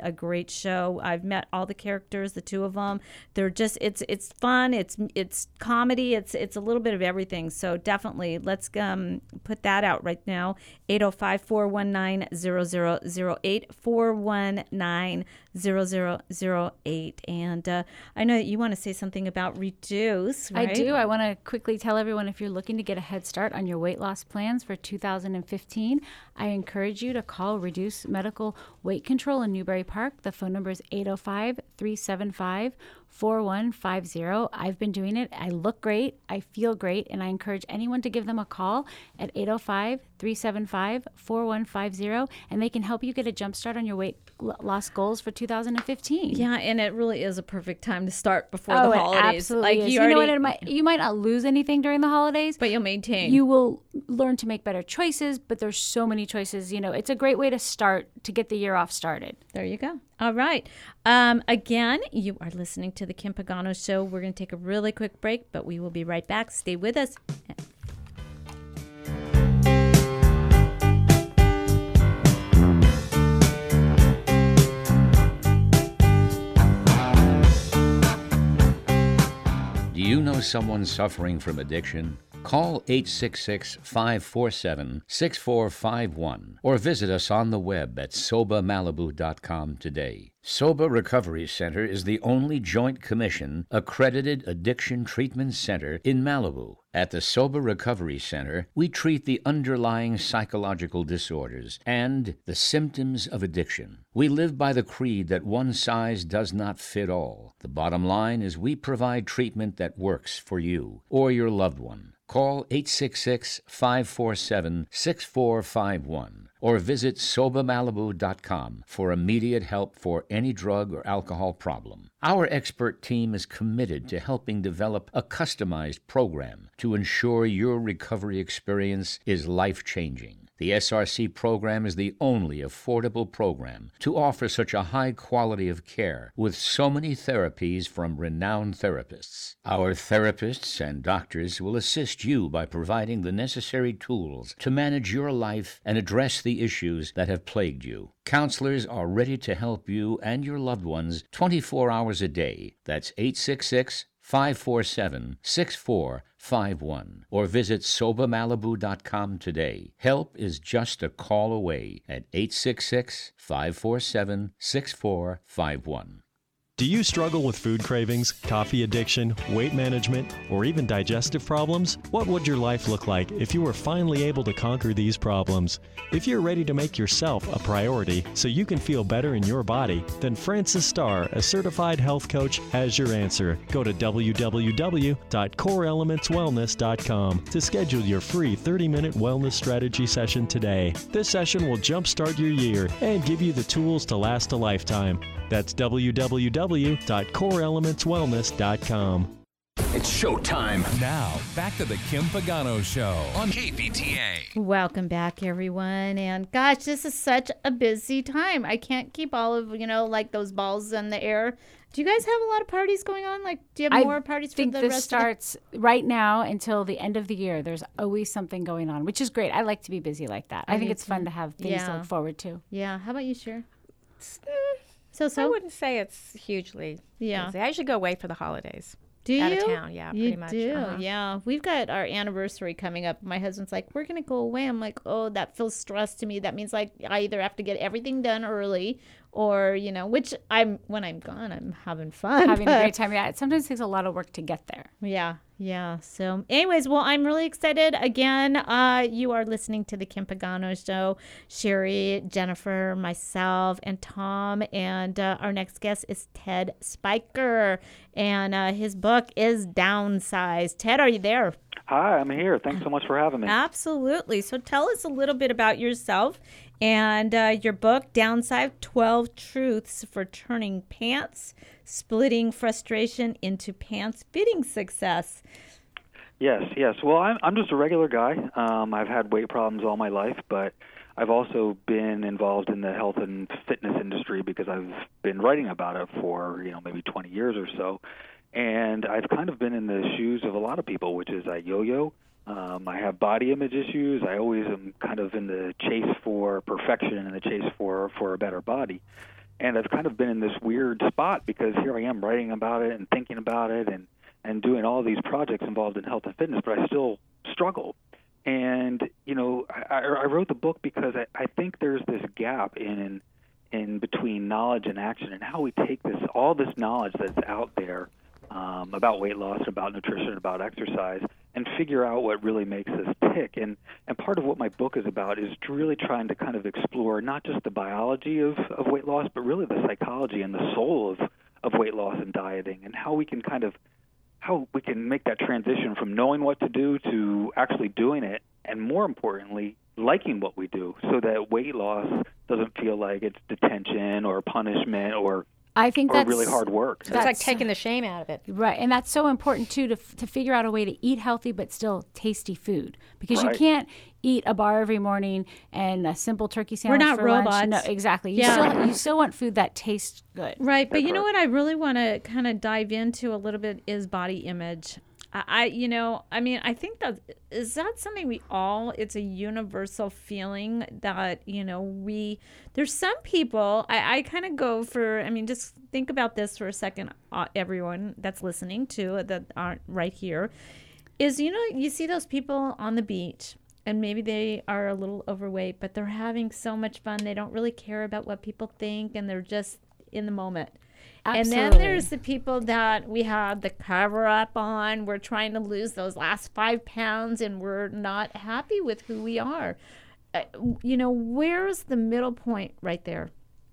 a great show. I've met all the characters, the two of them. They're just it's it's fun. It's it's comedy. It's it's a little bit of everything. So definitely let's um put that out right now. eight oh five, four one nine, zero zero zero eight, four one nine, zero zero zero eight. And uh, I know that you want to say something about Reduce, right? I do. I want to quickly tell everyone, if you're looking to get a head start on your weight loss plans for two thousand fifteen, I encourage you to call Reduce Medical Weight Control in Newbury Park. The phone number is eight oh five, three seven five, four one five zero. I've been doing it. I look great. I feel great. And I encourage anyone to give them a call at eight oh five, three seven five, four one five zero. And they can help you get a jump start on your weight loss goals for two thousand fifteen. Yeah, and it really is a perfect time to start before oh, the holidays. It absolutely like is. you, You, know already, what? It might, you might not lose anything during the holidays, but you'll maintain. You will learn to make better choices, but there's so many choices. You know, it's a great way to start, to get the year off started. There you go. All right. Um, again, you are listening to the Kim Pagano Show. We're going to take a really quick break, but we will be right back. Stay with us. Do you know someone suffering from addiction? Call eight six six, five four seven, six four five one or visit us on the web at soba malibu dot com today. SOBA Recovery Center is the only Joint Commission accredited addiction treatment center in Malibu. At the SOBA Recovery Center, we treat the underlying psychological disorders and the symptoms of addiction. We live by the creed that one size does not fit all. The bottom line is we provide treatment that works for you or your loved one. Call eight six six, five four seven, six four five one or visit soba malibu dot com for immediate help for any drug or alcohol problem. Our expert team is committed to helping develop a customized program to ensure your recovery experience is life-changing. The S R C program is the only affordable program to offer such a high quality of care with so many therapies from renowned therapists. Our therapists and doctors will assist you by providing the necessary tools to manage your life and address the issues that have plagued you. Counselors are ready to help you and your loved ones twenty-four hours a day. That's eight six six, five four seven, six four five one or visit soba malibu dot com today. Help is just a call away at eight six six, five four seven, six four five one. Do you struggle with food cravings, coffee addiction, weight management, or even digestive problems? What would your life look like if you were finally able to conquer these problems? If you're ready to make yourself a priority so you can feel better in your body, then Francis Starr, a certified health coach, has your answer. Go to w w w dot core elements wellness dot com to schedule your free thirty-minute wellness strategy session today. This session will jumpstart your year and give you the tools to last a lifetime. That's w w w dot core elements wellness dot com. It's showtime. Now, back to the Kim Pagano Show on K V T A. Welcome back, everyone. And gosh, this is such a busy time. I can't keep all of, you know, like those balls in the air. Do you guys have a lot of parties going on? Like, do you have more I parties for think the this rest starts of the... right now until the end of the year. There's always something going on, which is great. I like to be busy like that. I, I think it's too. fun to have things yeah. to look forward to. Yeah. How about you, Cher? So, so I wouldn't say it's hugely yeah. busy. I usually go away for the holidays. Do out you? Out of town, yeah, you pretty much. do, uh-huh. yeah. We've got our anniversary coming up. My husband's like, we're going to go away. I'm like, oh, that feels stressed to me. That means like I either have to get everything done early or, you know, which I'm, when I'm gone, I'm having fun. Having a great time. Yeah, it sometimes takes a lot of work to get there. Yeah, yeah. So anyways, well, I'm really excited. Again, uh, you are listening to the Kim Pagano Show. Sherry, Jennifer, myself, and Tom. And uh, our next guest is Ted Spiker. And uh, his book is Downsize. Ted, are you there? Hi, I'm here. Thanks so much for having me. Absolutely. So tell us a little bit about yourself and uh, your book, Downsize, twelve Truths for Turning Pants, Splitting Frustration into Pants-Fitting Success. Yes, yes. Well, I'm, I'm just a regular guy. Um, I've had weight problems all my life, but I've also been involved in the health and fitness industry because I've been writing about it for, you know, maybe twenty years or so. And I've kind of been in the shoes of a lot of people, which is I yo-yo. Um, I have body image issues. I always am kind of in the chase for perfection and the chase for, for a better body. and I've kind of been in this weird spot because here I am writing about it and thinking about it and, and doing all these projects involved in health and fitness, but I still struggle. And, you know, I, I wrote the book because I, I think there's this gap in in between knowledge and action, and how we take this all this knowledge that's out there um, about weight loss, about nutrition, about exercise, and figure out what really makes us tick. And and part of what my book is about is really trying to kind of explore not just the biology of, of weight loss, but really the psychology and the soul of, of weight loss and dieting, and how we can kind of how we can make that transition from knowing what to do to actually doing it, and more importantly, liking what we do, so that weight loss doesn't feel like it's detention or punishment or I think or that's really hard work. So it's like taking the shame out of it. Right, and that's so important, too, to to figure out a way to eat healthy but still tasty food. Because Right. you can't eat a bar every morning and a simple turkey sandwich We're not for robots. lunch. No, exactly. You, Yeah. still, you still want food that tastes good. Right, but you know what I really want to kind of dive into a little bit is body image. I, I, you know, I mean, I think that, is that something we all, it's a universal feeling that, you know, we, there's some people, I, I kind of go for, I mean, just think about this for a second, uh, everyone that's listening to that aren't right here, is, you know, you see those people on the beach, and maybe they are a little overweight, but they're having so much fun. They don't really care about what people think, and they're just in the moment. And then Absolutely. there's the people that we have the cover up on. We're trying to lose those last five pounds, and we're not happy with who we are. Uh, you know, where's the middle point right there?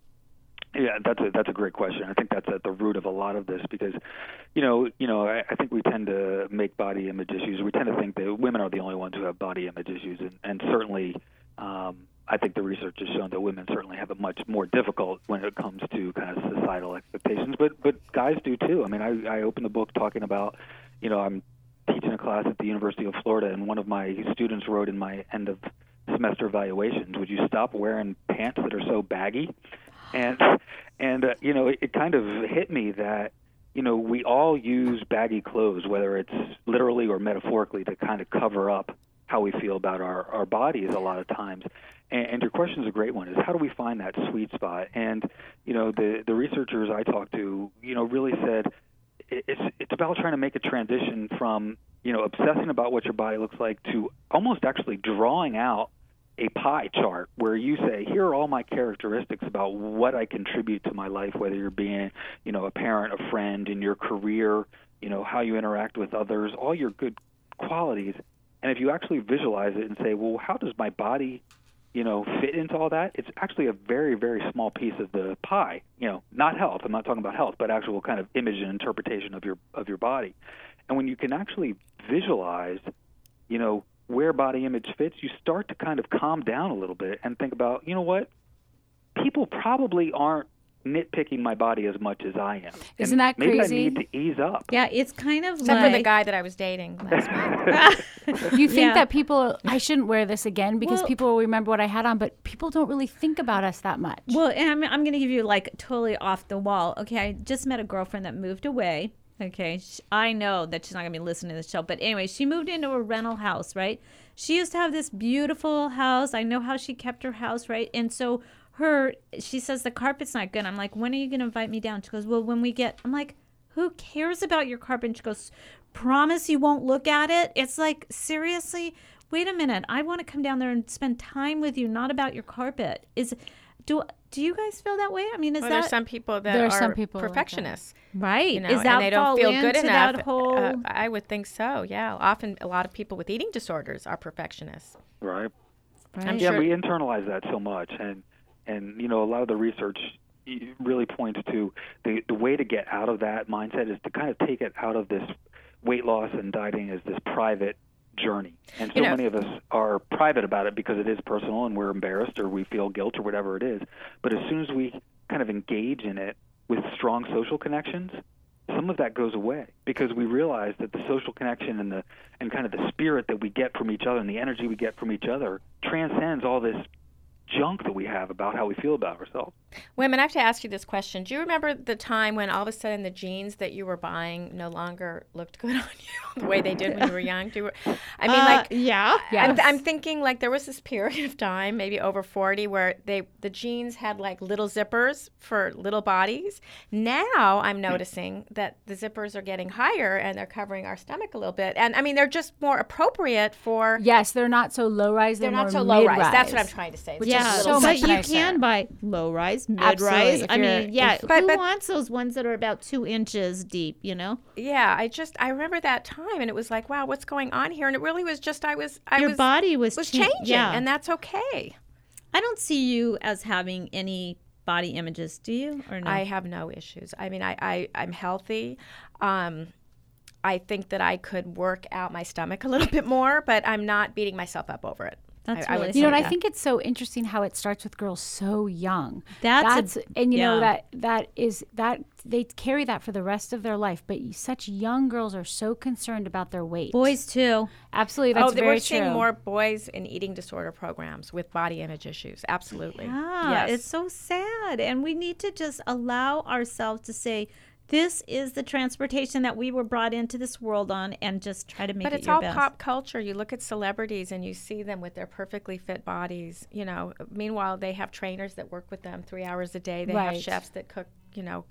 Yeah, that's a that's a great question. I think that's at the root of a lot of this because, you know, you know, I, I think we tend to make body image issues. We tend to think that women are the only ones who have body image issues, and, and certainly, um, I think the research has shown that women certainly have it much more difficult when it comes to kind of societal expectations. But but guys do too. I mean, I I opened the book talking about, you know, I'm teaching a class at the University of Florida, and one of my students wrote in my end of semester evaluations, "Would you stop wearing pants that are so baggy?" And, and uh, you know, it, it kind of hit me that, you know, we all use baggy clothes, whether it's literally or metaphorically, to kind of cover up how we feel about our, our bodies a lot of times. And, and your question is a great one, is how do we find that sweet spot? And, you know, the, the researchers I talked to, you know, really said it, it's, it's about trying to make a transition from, you know, obsessing about what your body looks like to almost actually drawing out a pie chart where you say, here are all my characteristics about what I contribute to my life, whether you're being, you know, a parent, a friend, in your career, you know, how you interact with others, all your good qualities. And if you actually visualize it and say, well, how does my body, you know, fit into all that? It's actually a very, very small piece of the pie, you know, not health. I'm not talking about health, but actual kind of image and interpretation of your of your body. And when you can actually visualize, you know, where body image fits, you start to kind of calm down a little bit and think about, you know what, people probably aren't nitpicking my body as much as I am. Isn't And that maybe crazy? I need to ease up. Yeah, it's kind of Except like for the guy that I was dating last month. You think Yeah. that people, I shouldn't wear this again because Well- people will remember what I had on, but people don't really think about us that much. Well, and I'm, I'm going to give you like totally off the wall. Okay, I just met a girlfriend that moved away. Okay, sh I know that she's not going to be listening to the show, but anyway, she moved into a rental house, right? She used to have this beautiful house. I know how she kept her house, right? And so her, she says the carpet's not good. I'm like, when are you going to invite me down? She goes, well, when we get, I'm like, who cares about your carpet? And she goes, promise you won't look at it? It's like, seriously? Wait a minute. I want to come down there and spend time with you, not about your carpet. Is do do you guys feel that way? I mean, is Well, that there's some people that There are are some people like that. perfectionists, right? you know, is that and they don't fall feel into good enough. that whole? Uh, I would think so. Yeah, often a lot of people with eating disorders are perfectionists. Right. right. I'm Yeah, sure. we internalize that so much, and and you know, a lot of the research really points to the the way to get out of that mindset is to kind of take it out of this weight loss and dieting as this private journey. And so You know- many of us are private about it because it is personal and we're embarrassed or we feel guilt or whatever it is. But as soon as we kind of engage in it with strong social connections, some of that goes away because we realize that the social connection and the and kind of the spirit that we get from each other and the energy we get from each other transcends all this junk that we have about how we feel about ourselves. Women, I have to ask you this question. Do you remember the time when all of a sudden the jeans that you were buying no longer looked good on you the way they did when you were young? Do you, I mean, Uh, like, yeah. I'm, I'm thinking like there was this period of time, maybe over forty, where they the jeans had like little zippers for little bodies. Now I'm noticing that the zippers are getting higher and they're covering our stomach a little bit. And I mean, they're just more appropriate for. Yes, they're not so low rise. They're They're not more so low rise. mid-rise. That's what I'm trying to say. Which Yeah, is so but much you nicer. can buy low rise, mid Absolutely. rise. If I you're- mean, yeah, if- But- who but- wants those ones that are about two inches deep? You know, Yeah, I just I remember that time, and it was like, wow, what's going on here? And it really was just I was I your was body was was cha- changing, Yeah, and that's okay. I don't see you as having any body images, do you? Or no? I have no issues. I mean, I, I I'm healthy. Um, I think that I could work out my stomach a little bit more, but I'm not beating myself up over it. That's I, I really would You know, and say I that. think it's so interesting how it starts with girls so young. That's a- and you know yeah. that that is that they carry that for the rest of their life. But such young girls are so concerned about their weight. Boys too. Absolutely, that's oh, very we're true. seeing more boys in eating disorder programs with body image issues. Absolutely. Yeah, Yes. it's so sad. And we need to just allow ourselves to say, this is the transportation that we were brought into this world on, and just try to make But it it's your all best. pop culture. You look at celebrities and you see them with their perfectly fit bodies. You know, meanwhile they have trainers that work with them three hours a day. They have Right. chefs that cook. You know,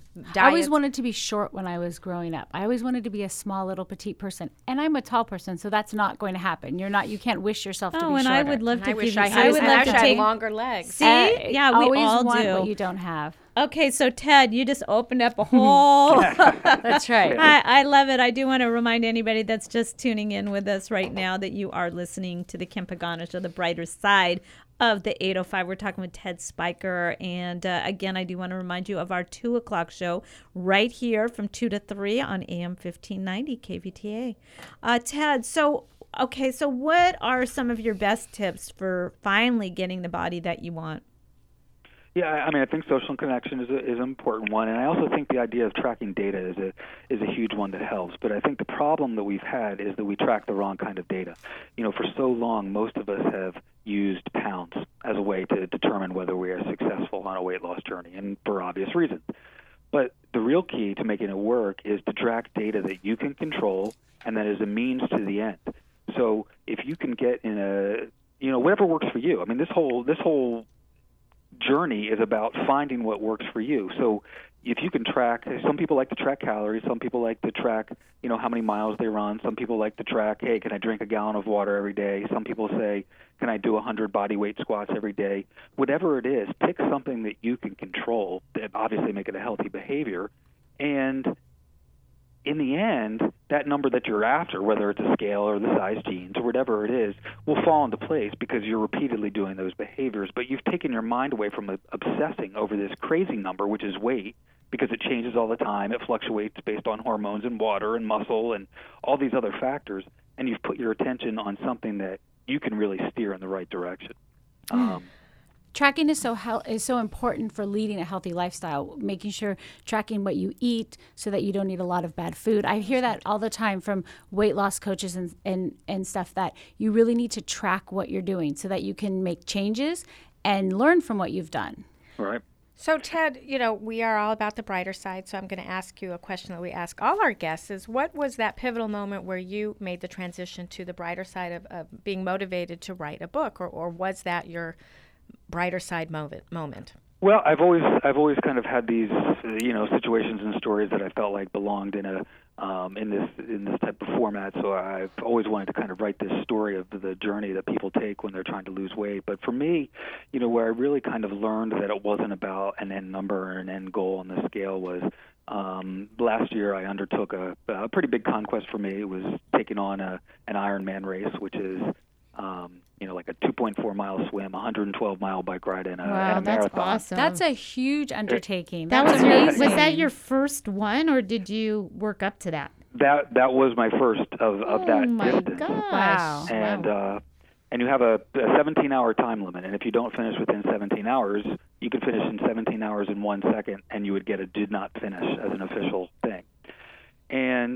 I always diets. wanted to be short when I was growing up. I always wanted to be a small, little, petite person, and I'm a tall person, so that's not going to happen. You're not. You can't wish yourself to Oh, be and shorter. I would love And to I wish give I you. had, I would I love wish to I had take longer legs. See, Uh, yeah, we always all want do. what you don't have. Okay, so Ted, you just opened up a whole. That's right. I, I love it. I do want to remind anybody that's just tuning in with us right now that you are listening to the Kim Pagano Show, the brighter side of the eight oh five. We're talking with Ted Spiker. And uh, again, I do want to remind you of our two o'clock show right here from two to three on A M fifteen ninety K V T A. Uh, Ted, so, okay, so what are some of your best tips for finally getting the body that you want? Yeah, I I mean, I think social connection is a, is an important one, and I also think the idea of tracking data is a is a huge one that helps. But I think the problem that we've had is that we track the wrong kind of data. You know, for so long, most of us have used pounds as a way to determine whether we are successful on a weight loss journey, and for obvious reasons. But the real key to making it work is to track data that you can control, and that is a means to the end. So if you can get in a, you know, whatever works for you. I mean, this whole this whole journey is about finding what works for you. So if you can track, some people like to track calories, some people like to track, you know, how many miles they run, some people like to track, hey, can I drink a gallon of water every day? Some people say, can I do one hundred body weight squats every day? Whatever it is, pick something that you can control that obviously make it a healthy behavior. And in the end, that number that you're after, whether it's a scale or the size jeans or whatever it is, will fall into place because you're repeatedly doing those behaviors. But you've taken your mind away from obsessing over this crazy number, which is weight, because it changes all the time. It fluctuates based on hormones and water and muscle and all these other factors. And you've put your attention on something that you can really steer in the right direction. Um, Tracking is so hel- is so important for leading a healthy lifestyle, making sure tracking what you eat so that you don't eat a lot of bad food. I hear that all the time from weight loss coaches and, and, and stuff, that you really need to track what you're doing so that you can make changes and learn from what you've done. right. So, Ted, you know, we are all about the brighter side, so I'm going to ask you a question that we ask all our guests is, what was that pivotal moment where you made the transition to the brighter side of, of being motivated to write a book, or, or was that your brighter side moment? moment? Well, I've always I've always kind of had these uh, you know situations and stories that I felt like belonged in a um, in this in this type of format. So I've always wanted to kind of write this story of the journey that people take when they're trying to lose weight. But for me, you know, where I really kind of learned that it wasn't about an end number or an end goal on the scale was um, last year I undertook a, a pretty big conquest for me. It was taking on a an Ironman race, which is um, you know, like a two point four mile swim, one hundred twelve mile bike ride, and a, Wow, and a that's marathon. awesome. That's a huge undertaking. That That's was your, amazing. was that your first one, or did you work up to that? That that was my first of, of Oh that my distance. gosh! Wow. And Wow. uh, and you have a, a seventeen hour time limit, and if you don't finish within seventeen hours, you can finish in seventeen hours and one second, and you would get a did not finish as an official thing. And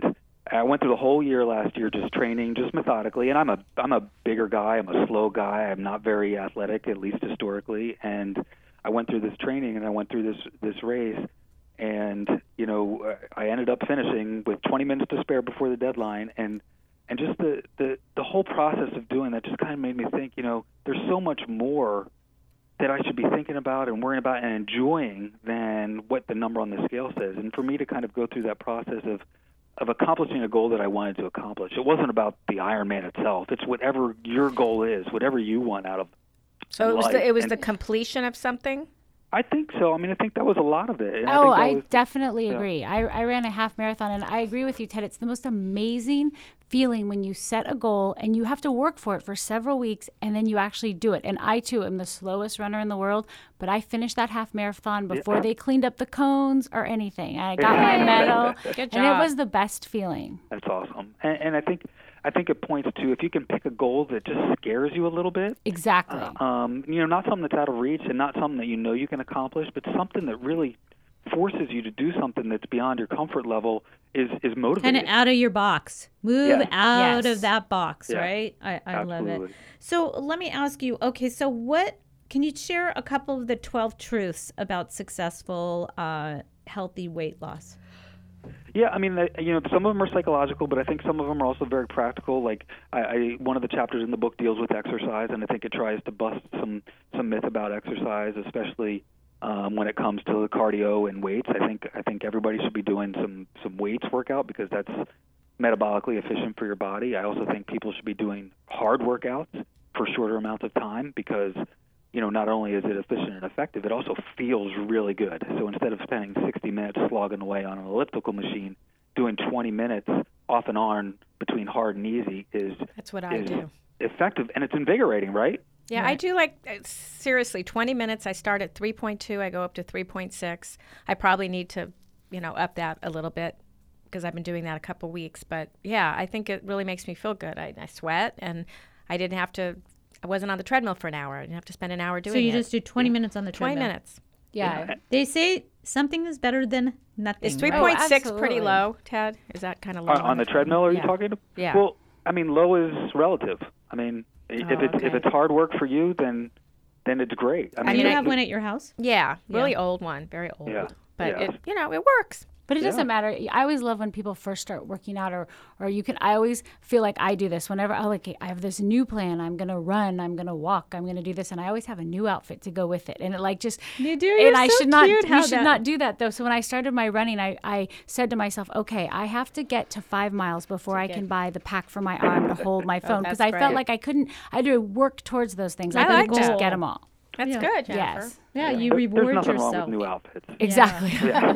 I went through the whole year last year just training, just methodically. And I'm a I'm a bigger guy. I'm a slow guy. I'm not very athletic, at least historically. And I went through this training and I went through this this race. And, you know, I ended up finishing with twenty minutes to spare before the deadline. And and just the, the, the whole process of doing that just kind of made me think, you know, there's so much more that I should be thinking about and worrying about and enjoying than what the number on the scale says. And for me to kind of go through that process of, of accomplishing a goal that I wanted to accomplish, it wasn't about the Ironman itself. It's whatever your goal is, whatever you want out of So it was life. the, it was And the completion of something? I think so. I mean, I think that was a lot of it. And Oh, I, think that I was, definitely yeah. agree. I, I ran a half marathon, and I agree with you, Ted. It's the most amazing feeling when you set a goal and you have to work for it for several weeks, and then you actually do it. And I, too, am the slowest runner in the world, but I finished that half marathon before Yeah. they cleaned up the cones or anything. I got my medal, Good and it job. was the best feeling. That's awesome. And, and I think I think it points to if you can pick a goal that just scares you a little bit, Exactly. um, you know, not something that's out of reach and not something that you know you can accomplish, but something that really forces you to do something that's beyond your comfort level is is Kind motivating. of out of your box. Move Yes. out Yes. of that box, Yeah. right? I, I love it. Absolutely. So let me ask you, okay, so what, can you share a couple of the twelve truths about successful, uh, healthy weight loss? Yeah, I mean, they- you know, some of them are psychological, but I think some of them are also very practical. Like, I, I one of the chapters in the book deals with exercise, and I think it tries to bust some some myth about exercise, especially um, when it comes to cardio and weights. I think I think everybody should be doing some some weights workout because that's metabolically efficient for your body. I also think people should be doing hard workouts for shorter amounts of time because, you know, not only is it efficient and effective, it also feels really good. So instead of spending sixty minutes slogging away on an elliptical machine, doing twenty minutes off and on between hard and easy is That's what I is do. effective, and it's invigorating, right? Yeah, I do like, uh, seriously, twenty minutes. I start at three point two. I go up to three point six. I probably need to, you know, up that a little bit because I've been doing that a couple weeks. But, yeah, I think it really makes me feel good. I, I sweat, and I didn't have to, I wasn't on the treadmill for an hour. I didn't have to spend an hour doing So you it. just do twenty minutes on the twenty treadmill. minutes. Yeah. They say something is better than nothing. Is right? three point six Oh, pretty absolutely. low, Ted? Is that kind of low? On, on the treadmill, are you Yeah. talking? To? Yeah. Well, I mean, low is relative. I mean, i- if Oh, it's if okay. it's hard work for you, then then it's great. I Do mean, you mean, have it- one at your house? Yeah, really Yeah. old one, very old. Yeah. But Yeah. it, you know, it works. But it Yeah. doesn't matter. I always love when people first start working out, or, or you can. I always feel like I do this whenever I like. I have this new plan. I'm gonna run. I'm gonna walk. I'm gonna do this, and I always have a new outfit to go with it. And it like just You do? And You're I so should not. cute We how should that- not do that though. So when I started my running, I I said to myself, okay, I have to get to five miles before I can buy the pack for my arm to hold my phone because that's I felt great. like I couldn't. I had to work towards those things. I, I couldn't like just that. get them all. That's Yeah. good, Jennifer. Yes. Yeah, you There- reward There's nothing yourself. wrong with new outfits. Exactly.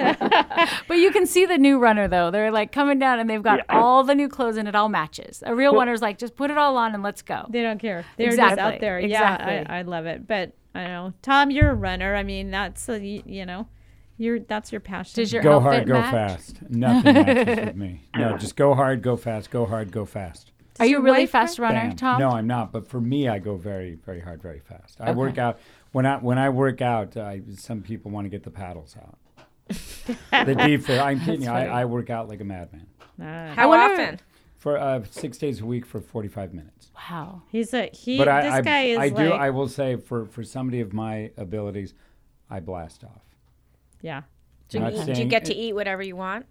but you can see the new runner though. They're like coming down and they've got Yeah. all the new clothes and it all matches. A real Well- runner's like, just put it all on and let's go. They don't care. They're Exactly. just out there. Exactly. Yeah, I, I love it. But I know, Tom, you're a runner. I mean, that's a, you, you know, you're that's your passion. Does your Go outfit hard, go match? fast. Nothing matches with me. No, just go hard, go fast. Go hard, go fast. Are you your a really wife fast runner, Bam. Tom? No, I'm not. But for me, I go very, very hard, very fast. I Okay. work out when I when I work out. I, some people want to get the paddles out. The deep. For, I'm kidding you. I, I work out like a madman Uh, How wonder- often? for uh, six days a week for forty-five minutes. Wow. he's a he. But I, this I, guy is I do. like, I will say for for somebody of my abilities, I blast off. yeah. Do you, Not eat, do you saying get to it- eat whatever you want?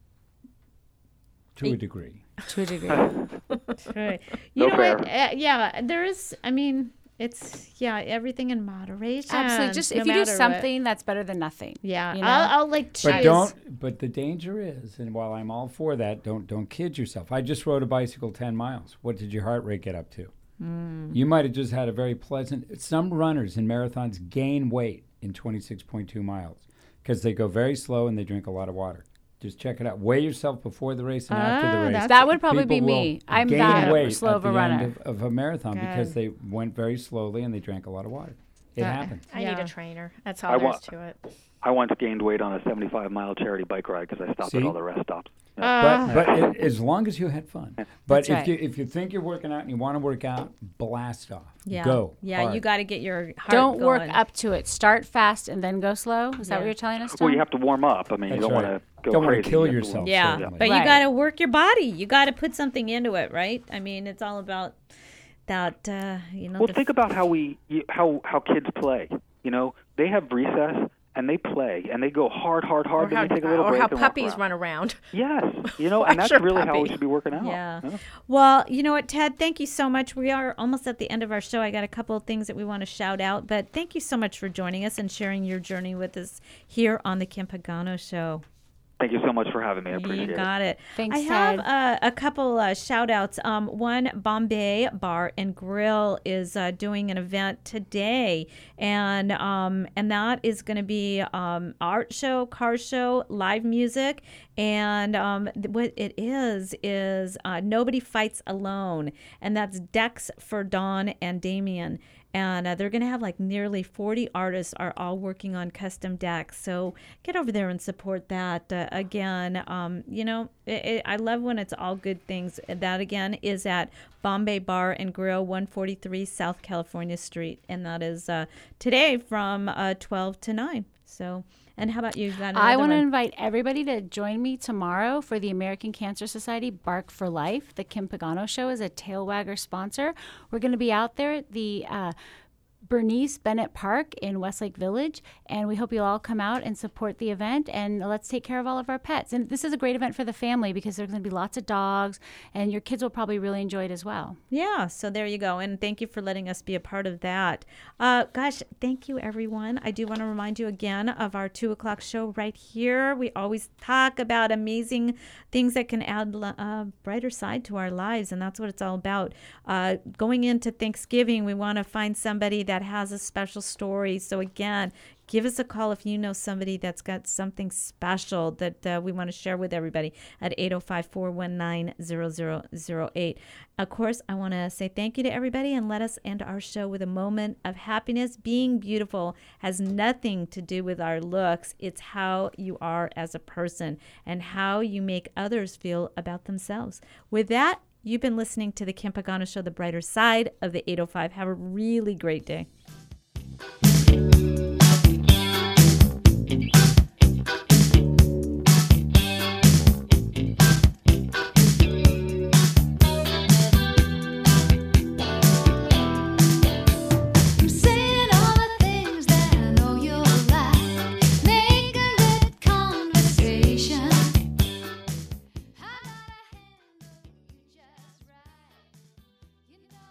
To a degree. To a degree. Right. You No know fair. what? Uh, yeah, there is. I mean, it's yeah, everything in moderation. Absolutely. Just no if you do matter what. something, that's better than nothing. Yeah, you know? I'll, I'll like choose. But don't. But the danger is, and while I'm all for that, don't don't kid yourself. I just rode a bicycle ten miles. What did your heart rate get up to? Mm. You might have just had a very pleasant. Some runners in marathons gain weight in twenty-six point two miles because they go very slow and they drink a lot of water. Just check it out. Weigh yourself before the race and after the Ah, race. that's- That would probably People be me. will I'm gain that weight slow at of a the end runner. of, of a marathon because Good. they went very slowly and they drank a lot of water. It That- happens. I need Yeah. a trainer. That's all I there wa- is to it. I once gained weight on a seventy-five mile charity bike ride because I stopped See? at all the rest stops. Uh, But but it, as long as you had fun. But That's if right. you if you think you're working out and you want to work out, blast off. yeah, Go. Yeah, hard. you got to get your heart Don't work going. up to it. Start fast and then go slow. Is that Yeah. what you're telling us, Tom? Well, you have to warm up. I mean, That's you don't right. want to go Don't wanna crazy. kill You have to yourself, work. Yeah, certainly. but Right. you got to work your body. You got to put something into it, right? I mean, it's all about that. Uh, you know, Well, the think about how we you- how how kids play. You know, they have recess and they play and they go hard, hard, hard. Or then how, they take a little or break how and walk puppies around. run around. Yes, you know, and Watch that's your really how we puppy. should be working out. Yeah. Yeah. Well, you know what, Ted, thank you so much. We are almost at the end of our show. I got a couple of things that we want to shout out, but thank you so much for joining us and sharing your journey with us here on the Kim Pagano Show. Thank you so much for having me. I appreciate You it. got it. Thanks, I have Ted. uh, a couple uh, shout outs. Um, one, Bombay Bar and Grill is uh, doing an event today, and um, and that is going to be um, art show, car show, live music, and um, th- what it is is uh, Nobody Fights Alone, and that's Dex for Dawn and Damien. And uh, they're going to have like nearly forty artists are all working on custom decks. So get over there and support that. Uh, again, um, you know, it, it, I love when it's all good things. That again is at Bombay Bar and Grill, one forty-three South California Street. And that is uh, today from uh, twelve to nine. So, and how about you? Got I another want to one? invite everybody to join me tomorrow for the American Cancer Society Bark for Life. The Kim Pagano Show is a tailwagger sponsor. We're going to be out there at the uh, Bernice Bennett Park in Westlake Village, and we hope you'll all come out and support the event, and let's take care of all of our pets. And this is a great event for the family because there's going to be lots of dogs, and your kids will probably really enjoy it as well. Yeah, so there you go. And thank you for letting us be a part of that. Uh, gosh, thank you, everyone. I do want to remind you again of our two o'clock show right here. We always talk about amazing things that can add a uh, brighter side to our lives, and that's what it's all about. Uh, going into Thanksgiving, we want to find somebody that has a special story. So again, give us a call if you know somebody that's got something special that uh, we want to share with everybody at eight oh five, four one nine, zero zero zero eight. Of course, I want to say thank you to everybody and let us end our show with a moment of happiness. Being beautiful has nothing to do with our looks. It's how you are as a person and how you make others feel about themselves. With that, you've been listening to the Kim Pagano Show, the brighter side of the eight oh five. Have a really great day.